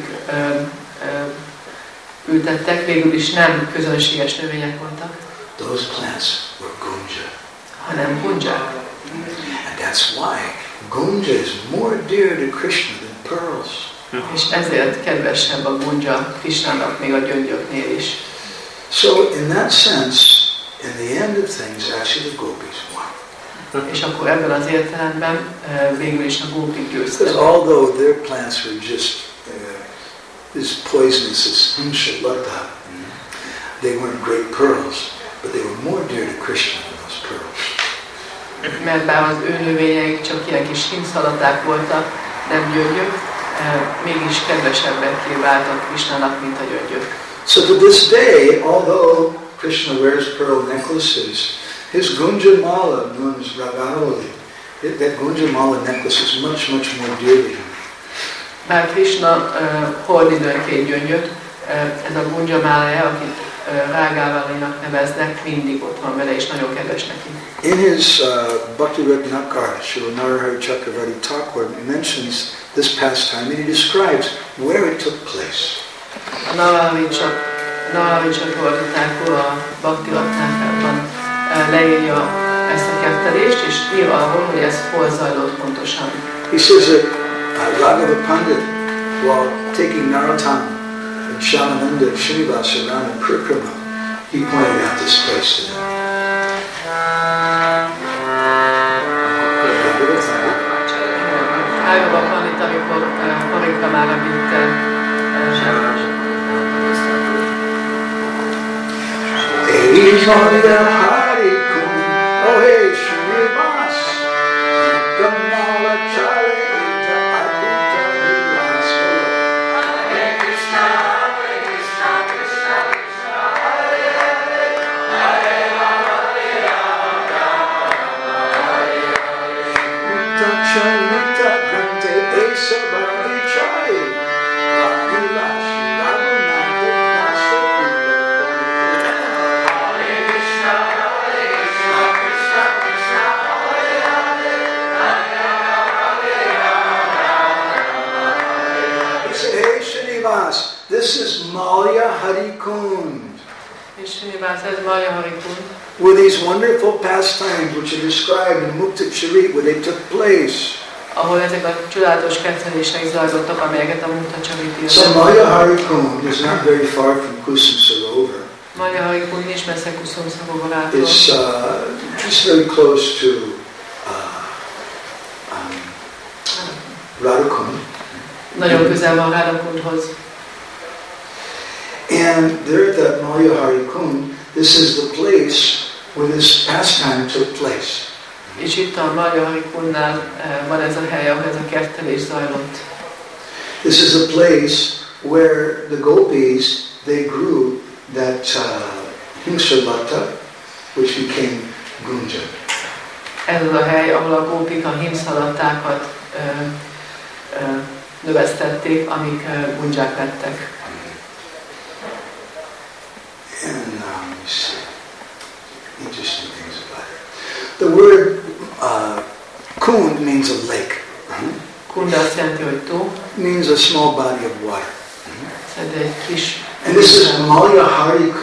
ültettek, végül is nem közönséges növények voltak. Those plants were gunja. Hanem gunják. And that's why gunja is more dear to Krishna than pearls. És ezért kedvesebb a gunja Krishnának még a gyöngyöknél is. So in that sense, in the end of things, actually the gopis won. És akkor ebben az értelemben végül is a gópik győztek. Because although their plants were just as poisonous as himsa lata, they weren't great pearls, but they were more dear to Krishna than those pearls. Mert bár az ő növényeik csak ilyen kis himszalaták voltak, nem gyöngyök, mégis kedvesebbekké váltak Krishnának, mint a gyöngyök. So to this day, although Krishna wears pearl necklaces, his Gunja Mala, known as Ragavali, that Gunja Mala necklace is much, much more dear to him. Bár Krishna hord időnként gyöngyöt, ez a Gunja Málája, akit Rágávalinak neveznek, mindig ott van vele, és nagyon kedves neki. In his Bhakti Ratnakar, Srila Narahari Chakravarti Thakur mentions this pastime and he describes where it took place. A Narahari Chakravarti Thakur a Bhakti Ratnakarban leírja ezt a kettelést, és ír arról, hogy ez hol zajlott pontosan. He says that Raghava Pandit, while taking Narottam and Shamananda and Srinivasa around in Parikrama, he pointed out this place to them. Raghava Pandit, amikor Parikramára vitte Hey, Hari Kum, oh hey, Srinivas, Gamala Chale, Adita Vilasko. Hare Krishna, Krishna, Krishna, Hare Hare, Hare Rama, Rama, Hare Hare. Nita Chanita Grante Esa Bhakti Chai, Bhakti Lashi, Raghunatha Dasa. This is Malya Harikund. Were these wonderful pastimes which are described in Mukta Charit where they took place. Ahol ezek a csodálatos kettelések zajlottak, amelyeket a Mukta Charit írt. So Malya Harikund is not very far from Kusum Sarovar. Malya Harikund nincs messze Kusum Sarovarától. It's just very close to Radhakund. Nagyon közel van Radhakundhoz. And there at that Malya Harikund, this is the place where this pastime took place. És itt a Malya Harikundnál van ez a hely, ahol ez a kertelés zajlott. This is a place where the gopis, they grew that himsa lata, which became gunja. Ez az a hely, ahol a gópik a himszalatákat növesztették, amik gunják lettek. And you see, interesting things about it. The word kund means a lake. Kund azt jelenti, hogy tó. Means a small body of water. Egy kis. And this is Malya Harikund.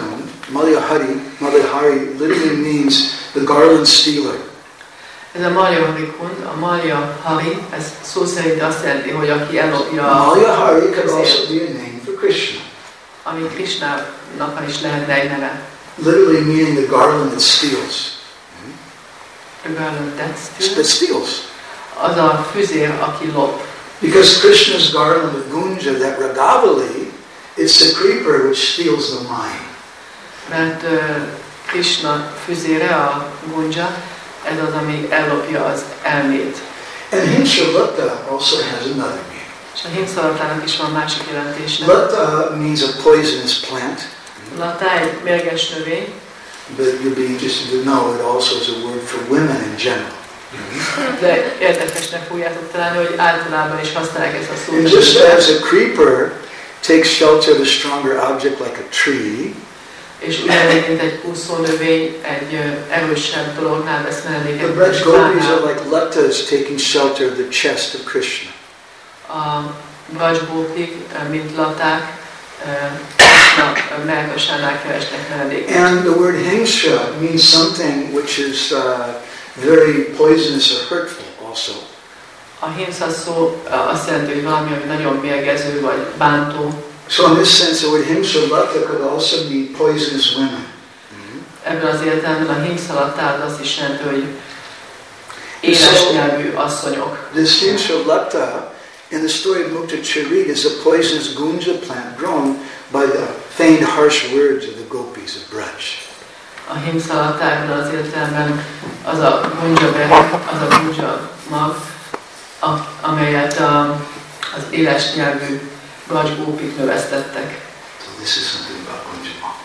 Malayahari literally means the garland stealer. Ez a Malayahari Kund, a Malayahari, ez szó szerint azt jelenti, hogy aki ellopja a Malayahari could also be a name for Krishna. Ami Krishnának is lehetne egy neve. Literally meaning the garland that steals. The garland that steals. Az a füzér, aki lop. Because Krishna's garland of Gunja, that Ragavali, it's the creeper which steals the mind. Mert Krishna füzére, a Gunja, ez az, ami ellopja az elmét. And Himsalatta also has another meaning. És a Himsalatának is van másik jelentése. Latta means a poisonous plant. Latta egy mérges növény. But you'll be interested to know it also is a word for women in general. De érdekesnek fogjátok találni, hogy általában is használják ezt a szót. And just as a creeper takes shelter of a stronger object like a tree, és ugyanúgy, mint egy úszó növény, egy erősebb dolognál vesz menedéket. the Braj Gopis are like lattas taking shelter of the chest of Krishna. A Braj Gopik, mint laták, Krishna mellkasánál keresnek menedéket. And the word himsa means something which is very poisonous or hurtful also. A himsa szó azt jelenti, hogy valami, ami nagyon mérgező vagy bántó. So in this sense, the word himsalatta could also mean poisonous women. Ebben az értelemben a himsalatta azt is jelenti, hogy éles nyelvű asszonyok. This himsalatta in the story of Mukta Charid is a poisonous gunja plant grown by the feigned harsh words of the gopis of Braj. A himsalatta ebben az értelemben az a gunja mag, amelyet az éles nyelvű Braj Gopik növesztettek. So this is something about Gunja Mag.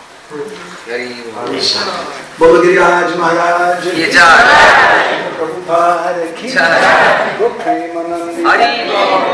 Hari Bolo Giriraj Maharaj Ki Jai. Prabhupada Ki Jai. Go Premanandi. Hari